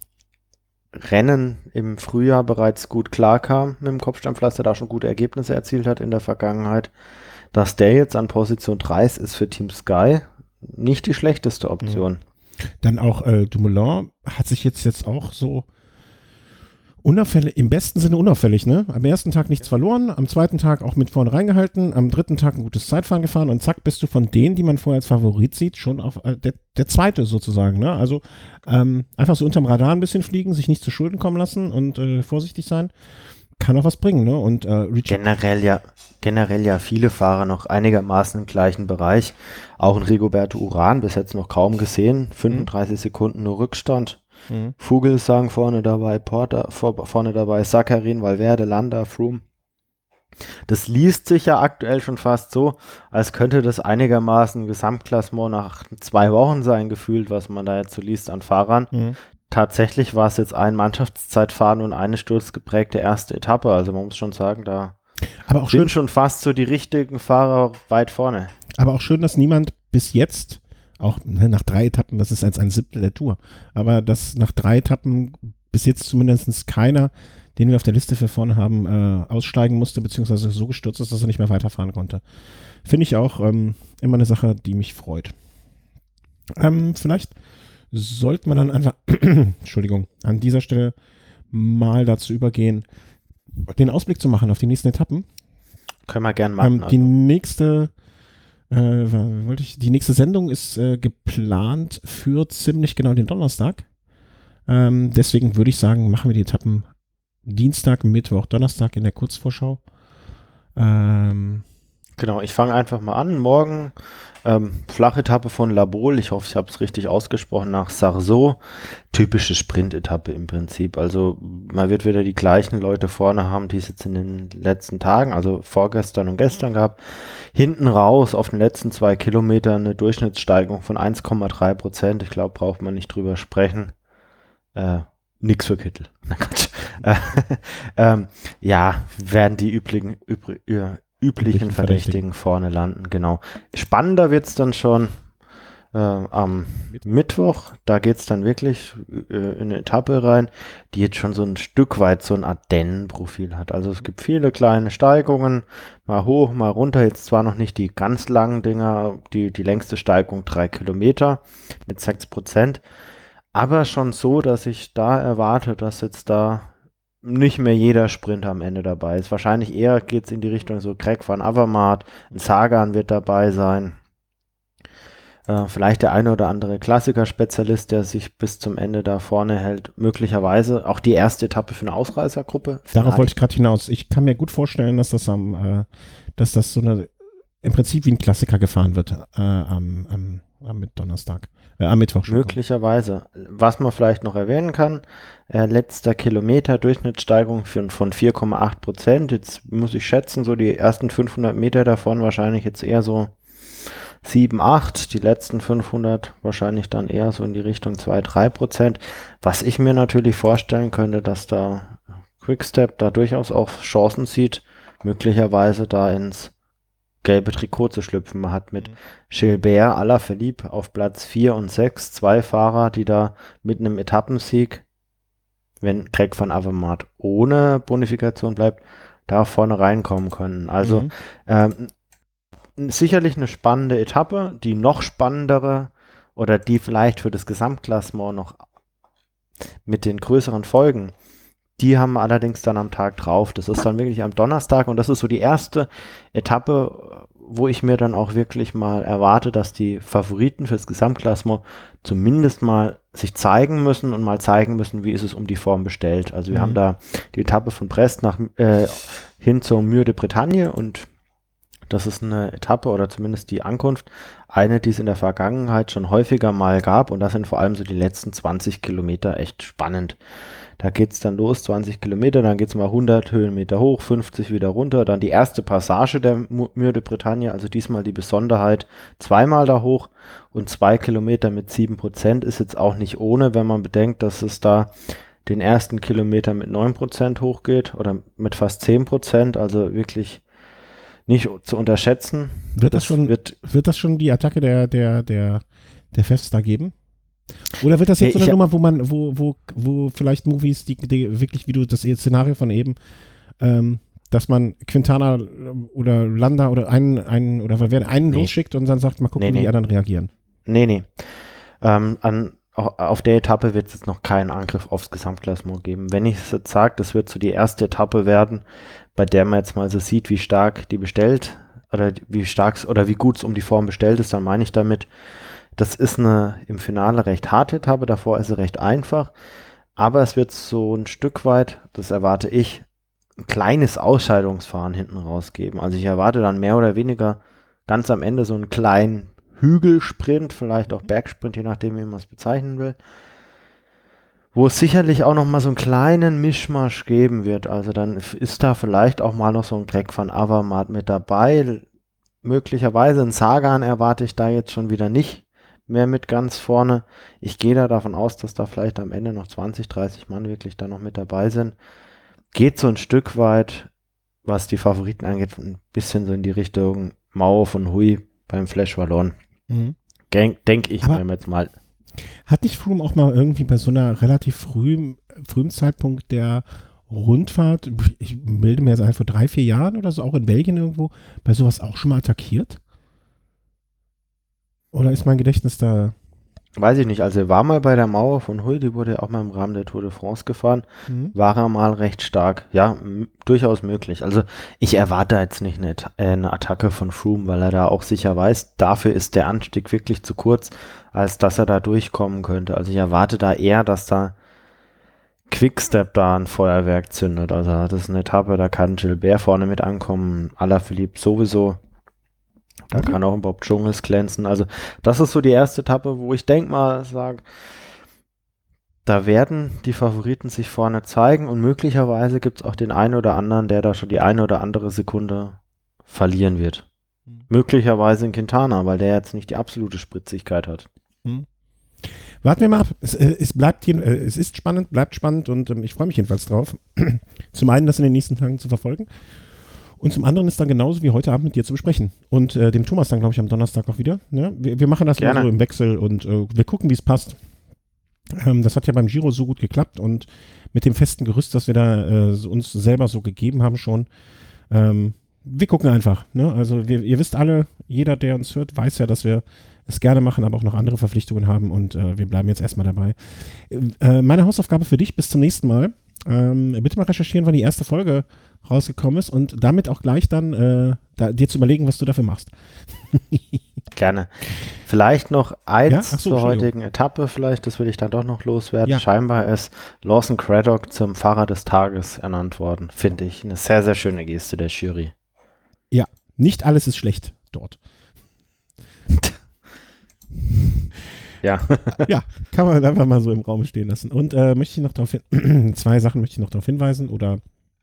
Rennen im Frühjahr bereits gut klarkam mit dem Kopfsteinpflaster, da schon gute Ergebnisse erzielt hat in der Vergangenheit. Dass der jetzt an Position 3 ist für Team Sky nicht die schlechteste Option. Dann auch Dumoulin hat sich jetzt auch so Unauffällig, im besten Sinne unauffällig, ne? Am ersten Tag nichts verloren, am zweiten Tag auch mit vorne reingehalten, am dritten Tag ein gutes Zeitfahren gefahren und zack, bist du von denen, die man vorher als Favorit sieht, schon auf der zweite sozusagen, ne? Also einfach so unterm Radar ein bisschen fliegen, sich nicht zu Schulden kommen lassen und vorsichtig sein, kann auch was bringen, ne? Und generell ja viele Fahrer noch einigermaßen im gleichen Bereich. Auch ein Rigoberto Urán bis jetzt noch kaum gesehen, 35 Sekunden nur Rückstand. Vogelsang vorne dabei, Porter vorne dabei, Sakharin, Valverde, Landa, Froome. Das liest sich ja aktuell schon fast so, als könnte das einigermaßen Gesamtklassement nach 2 Wochen sein, gefühlt, was man da jetzt so liest an Fahrern. Tatsächlich war es jetzt ein Mannschaftszeitfahren und eine sturzgeprägte erste Etappe. Also man muss schon sagen, da aber auch sind schon fast so die richtigen Fahrer weit vorne. Aber auch schön, dass niemand bis jetzt auch nach 3 Etappen, das ist jetzt ein Siebtel der Tour, aber dass nach 3 Etappen bis jetzt zumindest keiner, den wir auf der Liste für vorne haben, aussteigen musste, beziehungsweise so gestürzt ist, dass er nicht mehr weiterfahren konnte. Finde ich auch immer eine Sache, die mich freut. Vielleicht sollte man dann einfach, Entschuldigung, an dieser Stelle mal dazu übergehen, den Ausblick zu machen auf die nächsten Etappen. Können wir gerne machen. Die nächste die nächste Sendung ist geplant für ziemlich genau den Donnerstag. Deswegen würde ich sagen, machen wir die Etappen Dienstag, Mittwoch, Donnerstag in der Kurzvorschau. Genau, ich fange einfach mal an. Morgen Flachetappe von La Baule. Ich hoffe, ich habe es richtig ausgesprochen, nach Sarzeau. Typische Sprintetappe im Prinzip. Also man wird wieder die gleichen Leute vorne haben, die es jetzt in den letzten Tagen, also vorgestern und gestern gab. Hinten raus auf den letzten 2 Kilometern eine Durchschnittssteigung von 1,3%. Ich glaube, braucht man nicht drüber sprechen. Nix für Kittel. Ja, werden die üblichen Verdächtigen vorne landen, genau. Spannender wird es dann schon am Mittwoch. Da geht es dann wirklich in eine Etappe rein, die jetzt schon so ein Stück weit so ein Ardennen-Profil hat. Also es gibt viele kleine Steigungen, mal hoch, mal runter. Jetzt zwar noch nicht die ganz langen Dinger, die längste Steigung 3 Kilometer mit 6%, aber schon so, dass ich da erwarte, dass jetzt da nicht mehr jeder Sprinter am Ende dabei ist. Wahrscheinlich eher geht es in die Richtung so Greg van Avermaet, ein Sagan wird dabei sein. Vielleicht der eine oder andere Klassiker-Spezialist, der sich bis zum Ende da vorne hält. Möglicherweise auch die erste Etappe für eine Ausreißergruppe. Darauf wollte ich gerade hinaus. Ich kann mir gut vorstellen, dass das so eine, im Prinzip wie ein Klassiker gefahren wird am Donnerstag. Am Mittwoch schon. Möglicherweise. Was man vielleicht noch erwähnen kann, letzter Kilometer Durchschnittssteigerung von 4,8%. Jetzt muss ich schätzen, so die ersten 500 Meter davon wahrscheinlich jetzt eher so 7, 8, die letzten 500 wahrscheinlich dann eher so in die Richtung 2-3%. Was ich mir natürlich vorstellen könnte, dass da Quickstep da durchaus auch Chancen sieht, möglicherweise da ins gelbe Trikot zu schlüpfen. Man hat mit Gilbert Alaphilippe auf Platz 4 und 6 2 Fahrer, die da mit einem Etappensieg, wenn Greg van Avermaet ohne Bonifikation bleibt, da vorne reinkommen können. Also sicherlich eine spannende Etappe, die noch spannendere oder die vielleicht für das Gesamtklassement noch mit den größeren Folgen, die haben wir allerdings dann am Tag drauf. Das ist dann wirklich am Donnerstag und das ist so die erste Etappe, wo ich mir dann auch wirklich mal erwarte, dass die Favoriten fürs Gesamtklassement zumindest mal sich zeigen müssen und mal zeigen müssen, wie ist es um die Form bestellt. Also wir haben da die Etappe von Brest hin zur Mur de Bretagne und das ist eine Etappe oder zumindest die Ankunft, eine, die es in der Vergangenheit schon häufiger mal gab und das sind vor allem so die letzten 20 Kilometer echt spannend. Da geht es dann los, 20 Kilometer, dann geht es mal 100 Höhenmeter hoch, 50 wieder runter, dann die erste Passage der Mur de Bretagne, also diesmal die Besonderheit, zweimal da hoch und 2 Kilometer mit 7% ist jetzt auch nicht ohne, wenn man bedenkt, dass es da den ersten Kilometer mit 9% hochgeht oder mit fast 10%, also wirklich nicht zu unterschätzen. Wird das schon die Attacke der Fefs da geben? Oder wird das jetzt so eine Nummer, wo vielleicht Movies, die wirklich, wie du das Szenario von eben, dass man Quintana oder Landa oder einen losschickt und dann sagt, mal gucken, wie die anderen reagieren? Nee. auf der Etappe wird es jetzt noch keinen Angriff aufs Gesamtklassement geben. Wenn ich es jetzt sage, das wird so die erste Etappe werden, bei der man jetzt mal so sieht, wie stark die bestellt oder wie gut es um die Form bestellt ist, dann meine ich damit, das ist eine im Finale recht harte Etappe, davor ist sie recht einfach, aber es wird so ein Stück weit, das erwarte ich, ein kleines Ausscheidungsfahren hinten raus geben. Also ich erwarte dann mehr oder weniger ganz am Ende so einen kleinen Hügelsprint, vielleicht auch Bergsprint, je nachdem, wie man es bezeichnen will, wo es sicherlich auch noch mal so einen kleinen Mischmasch geben wird. Also dann ist da vielleicht auch mal noch so ein Greg van Avermaet mit dabei. Möglicherweise einen Sagan erwarte ich da jetzt schon wieder nicht mehr mit ganz vorne. Ich gehe da davon aus, dass da vielleicht am Ende noch 20, 30 Mann wirklich da noch mit dabei sind. Geht so ein Stück weit, was die Favoriten angeht, ein bisschen so in die Richtung Mauer von Huy beim Flash Wallon. Denke ich mir jetzt mal. Hat nicht Froome auch mal irgendwie bei so einer relativ frühen Zeitpunkt der Rundfahrt, ich melde mir jetzt ein, vor 3-4 Jahren oder so, auch in Belgien irgendwo, bei sowas auch schon mal attackiert? Oder ist mein Gedächtnis da? Weiß ich nicht, also er war mal bei der Mauer von Huy, die wurde ja auch mal im Rahmen der Tour de France gefahren, war er mal recht stark, ja, durchaus möglich. Also ich erwarte jetzt nicht eine Attacke von Froome, weil er da auch sicher weiß, dafür ist der Anstieg wirklich zu kurz, als dass er da durchkommen könnte. Also ich erwarte da eher, dass da Quickstep da ein Feuerwerk zündet. Also das ist eine Etappe, da kann Gilbert vorne mit ankommen, Alaphilippe sowieso. Da kann auch Bob Jungels glänzen. Also das ist so die erste Etappe, wo ich denke mal, sage, da werden die Favoriten sich vorne zeigen und möglicherweise gibt es auch den einen oder anderen, der da schon die eine oder andere Sekunde verlieren wird. Möglicherweise in Quintana, weil der jetzt nicht die absolute Spritzigkeit hat. Warten wir mal ab. Es ist spannend, bleibt spannend und ich freue mich jedenfalls drauf. Zum einen, das in den nächsten Tagen zu verfolgen. Und zum anderen ist dann genauso wie heute Abend mit dir zu besprechen. Und dem Thomas dann, glaube ich, am Donnerstag auch wieder. Ne? Wir machen das mal so im Wechsel und wir gucken, wie es passt. Das hat ja beim Giro so gut geklappt und mit dem festen Gerüst, das wir da uns selber so gegeben haben schon. Wir gucken einfach. Ne? Also ihr wisst alle, jeder, der uns hört, weiß ja, dass wir es gerne machen, aber auch noch andere Verpflichtungen haben und wir bleiben jetzt erstmal dabei. Meine Hausaufgabe für dich bis zum nächsten Mal. Bitte mal recherchieren, wann die erste Folge rausgekommen ist und damit auch gleich dann dir zu überlegen, was du dafür machst. Gerne. Vielleicht noch eins zur heutigen Etappe, vielleicht, das will ich dann doch noch loswerden. Ja. Scheinbar ist Lawson Craddock zum Fahrer des Tages ernannt worden. Finde ich eine sehr, sehr schöne Geste der Jury. Ja, nicht alles ist schlecht dort. Ja. Ja, kann man einfach mal so im Raum stehen lassen. Und möchte ich noch darauf zwei Sachen möchte ich noch darauf hinweisen oder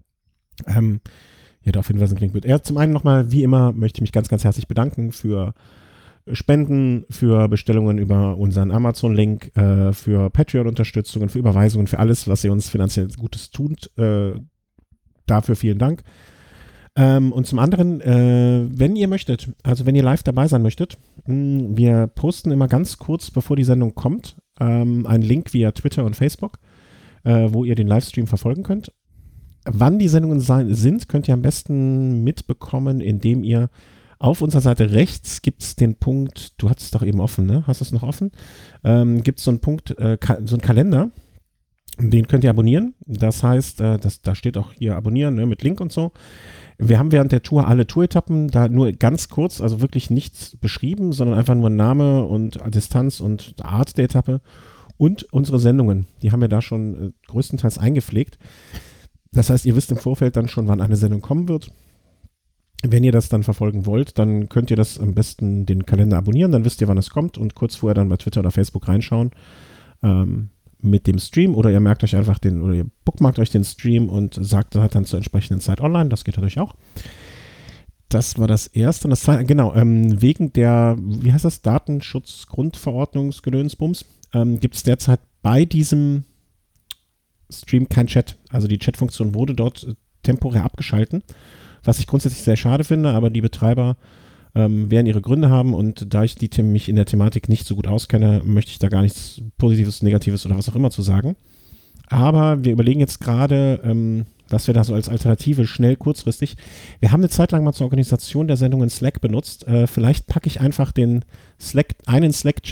darauf hinweisen klingt gut. Zum einen nochmal, wie immer, möchte ich mich ganz, ganz herzlich bedanken für Spenden, für Bestellungen über unseren Amazon-Link, für Patreon-Unterstützungen, für Überweisungen, für alles, was ihr uns finanziell Gutes tut. Dafür vielen Dank. Und zum anderen, wenn ihr möchtet, also wenn ihr live dabei sein möchtet, wir posten immer ganz kurz, bevor die Sendung kommt, einen Link via Twitter und Facebook, wo ihr den Livestream verfolgen könnt. Wann die Sendungen sind, könnt ihr am besten mitbekommen, indem ihr auf unserer Seite rechts gibt es den Punkt, du hattest es doch eben offen, ne? Hast du es noch offen? Gibt es so einen Punkt, so einen Kalender, den könnt ihr abonnieren. Das heißt, da steht auch hier abonnieren, ne, mit Link und so. Wir haben während der Tour alle Touretappen, da nur ganz kurz, also wirklich nichts beschrieben, sondern einfach nur Name und Distanz und Art der Etappe und unsere Sendungen. Die haben wir da schon größtenteils eingepflegt. Das heißt, ihr wisst im Vorfeld dann schon, wann eine Sendung kommen wird. Wenn ihr das dann verfolgen wollt, dann könnt ihr das am besten den Kalender abonnieren, dann wisst ihr, wann es kommt und kurz vorher dann bei Twitter oder Facebook reinschauen mit dem Stream oder ihr merkt euch einfach oder ihr bookmarkt euch den Stream und sagt dann zur entsprechenden Zeit online, das geht natürlich auch. Das war das Erste. Und das Zweite, genau, wegen der, wie heißt das, Datenschutzgrundverordnungsgedönsbums, gibt es derzeit bei diesem Stream kein Chat. Also die Chatfunktion wurde dort temporär abgeschalten, was ich grundsätzlich sehr schade finde, aber die Betreiber werden ihre Gründe haben und da ich mich in der Thematik nicht so gut auskenne, möchte ich da gar nichts Positives, Negatives oder was auch immer zu sagen. Aber wir überlegen jetzt gerade, was wir da so als Alternative schnell, kurzfristig. Wir haben eine Zeit lang mal zur Organisation der Sendung in Slack benutzt. Vielleicht packe ich einfach einen Slack-Channel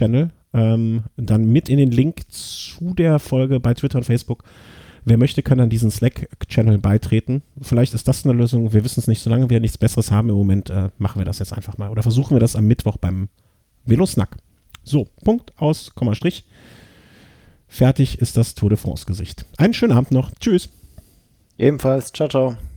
dann mit in den Link zu der Folge bei Twitter und Facebook. Wer möchte, kann an diesen Slack-Channel beitreten. Vielleicht ist das eine Lösung. Wir wissen es nicht. Solange wir nichts Besseres haben im Moment, machen wir das jetzt einfach mal. Oder versuchen wir das am Mittwoch beim Velosnack. So, Punkt, aus, Komma, Strich. Fertig ist das Tour de France-Gesicht. Einen schönen Abend noch. Tschüss. Ebenfalls. Ciao, ciao.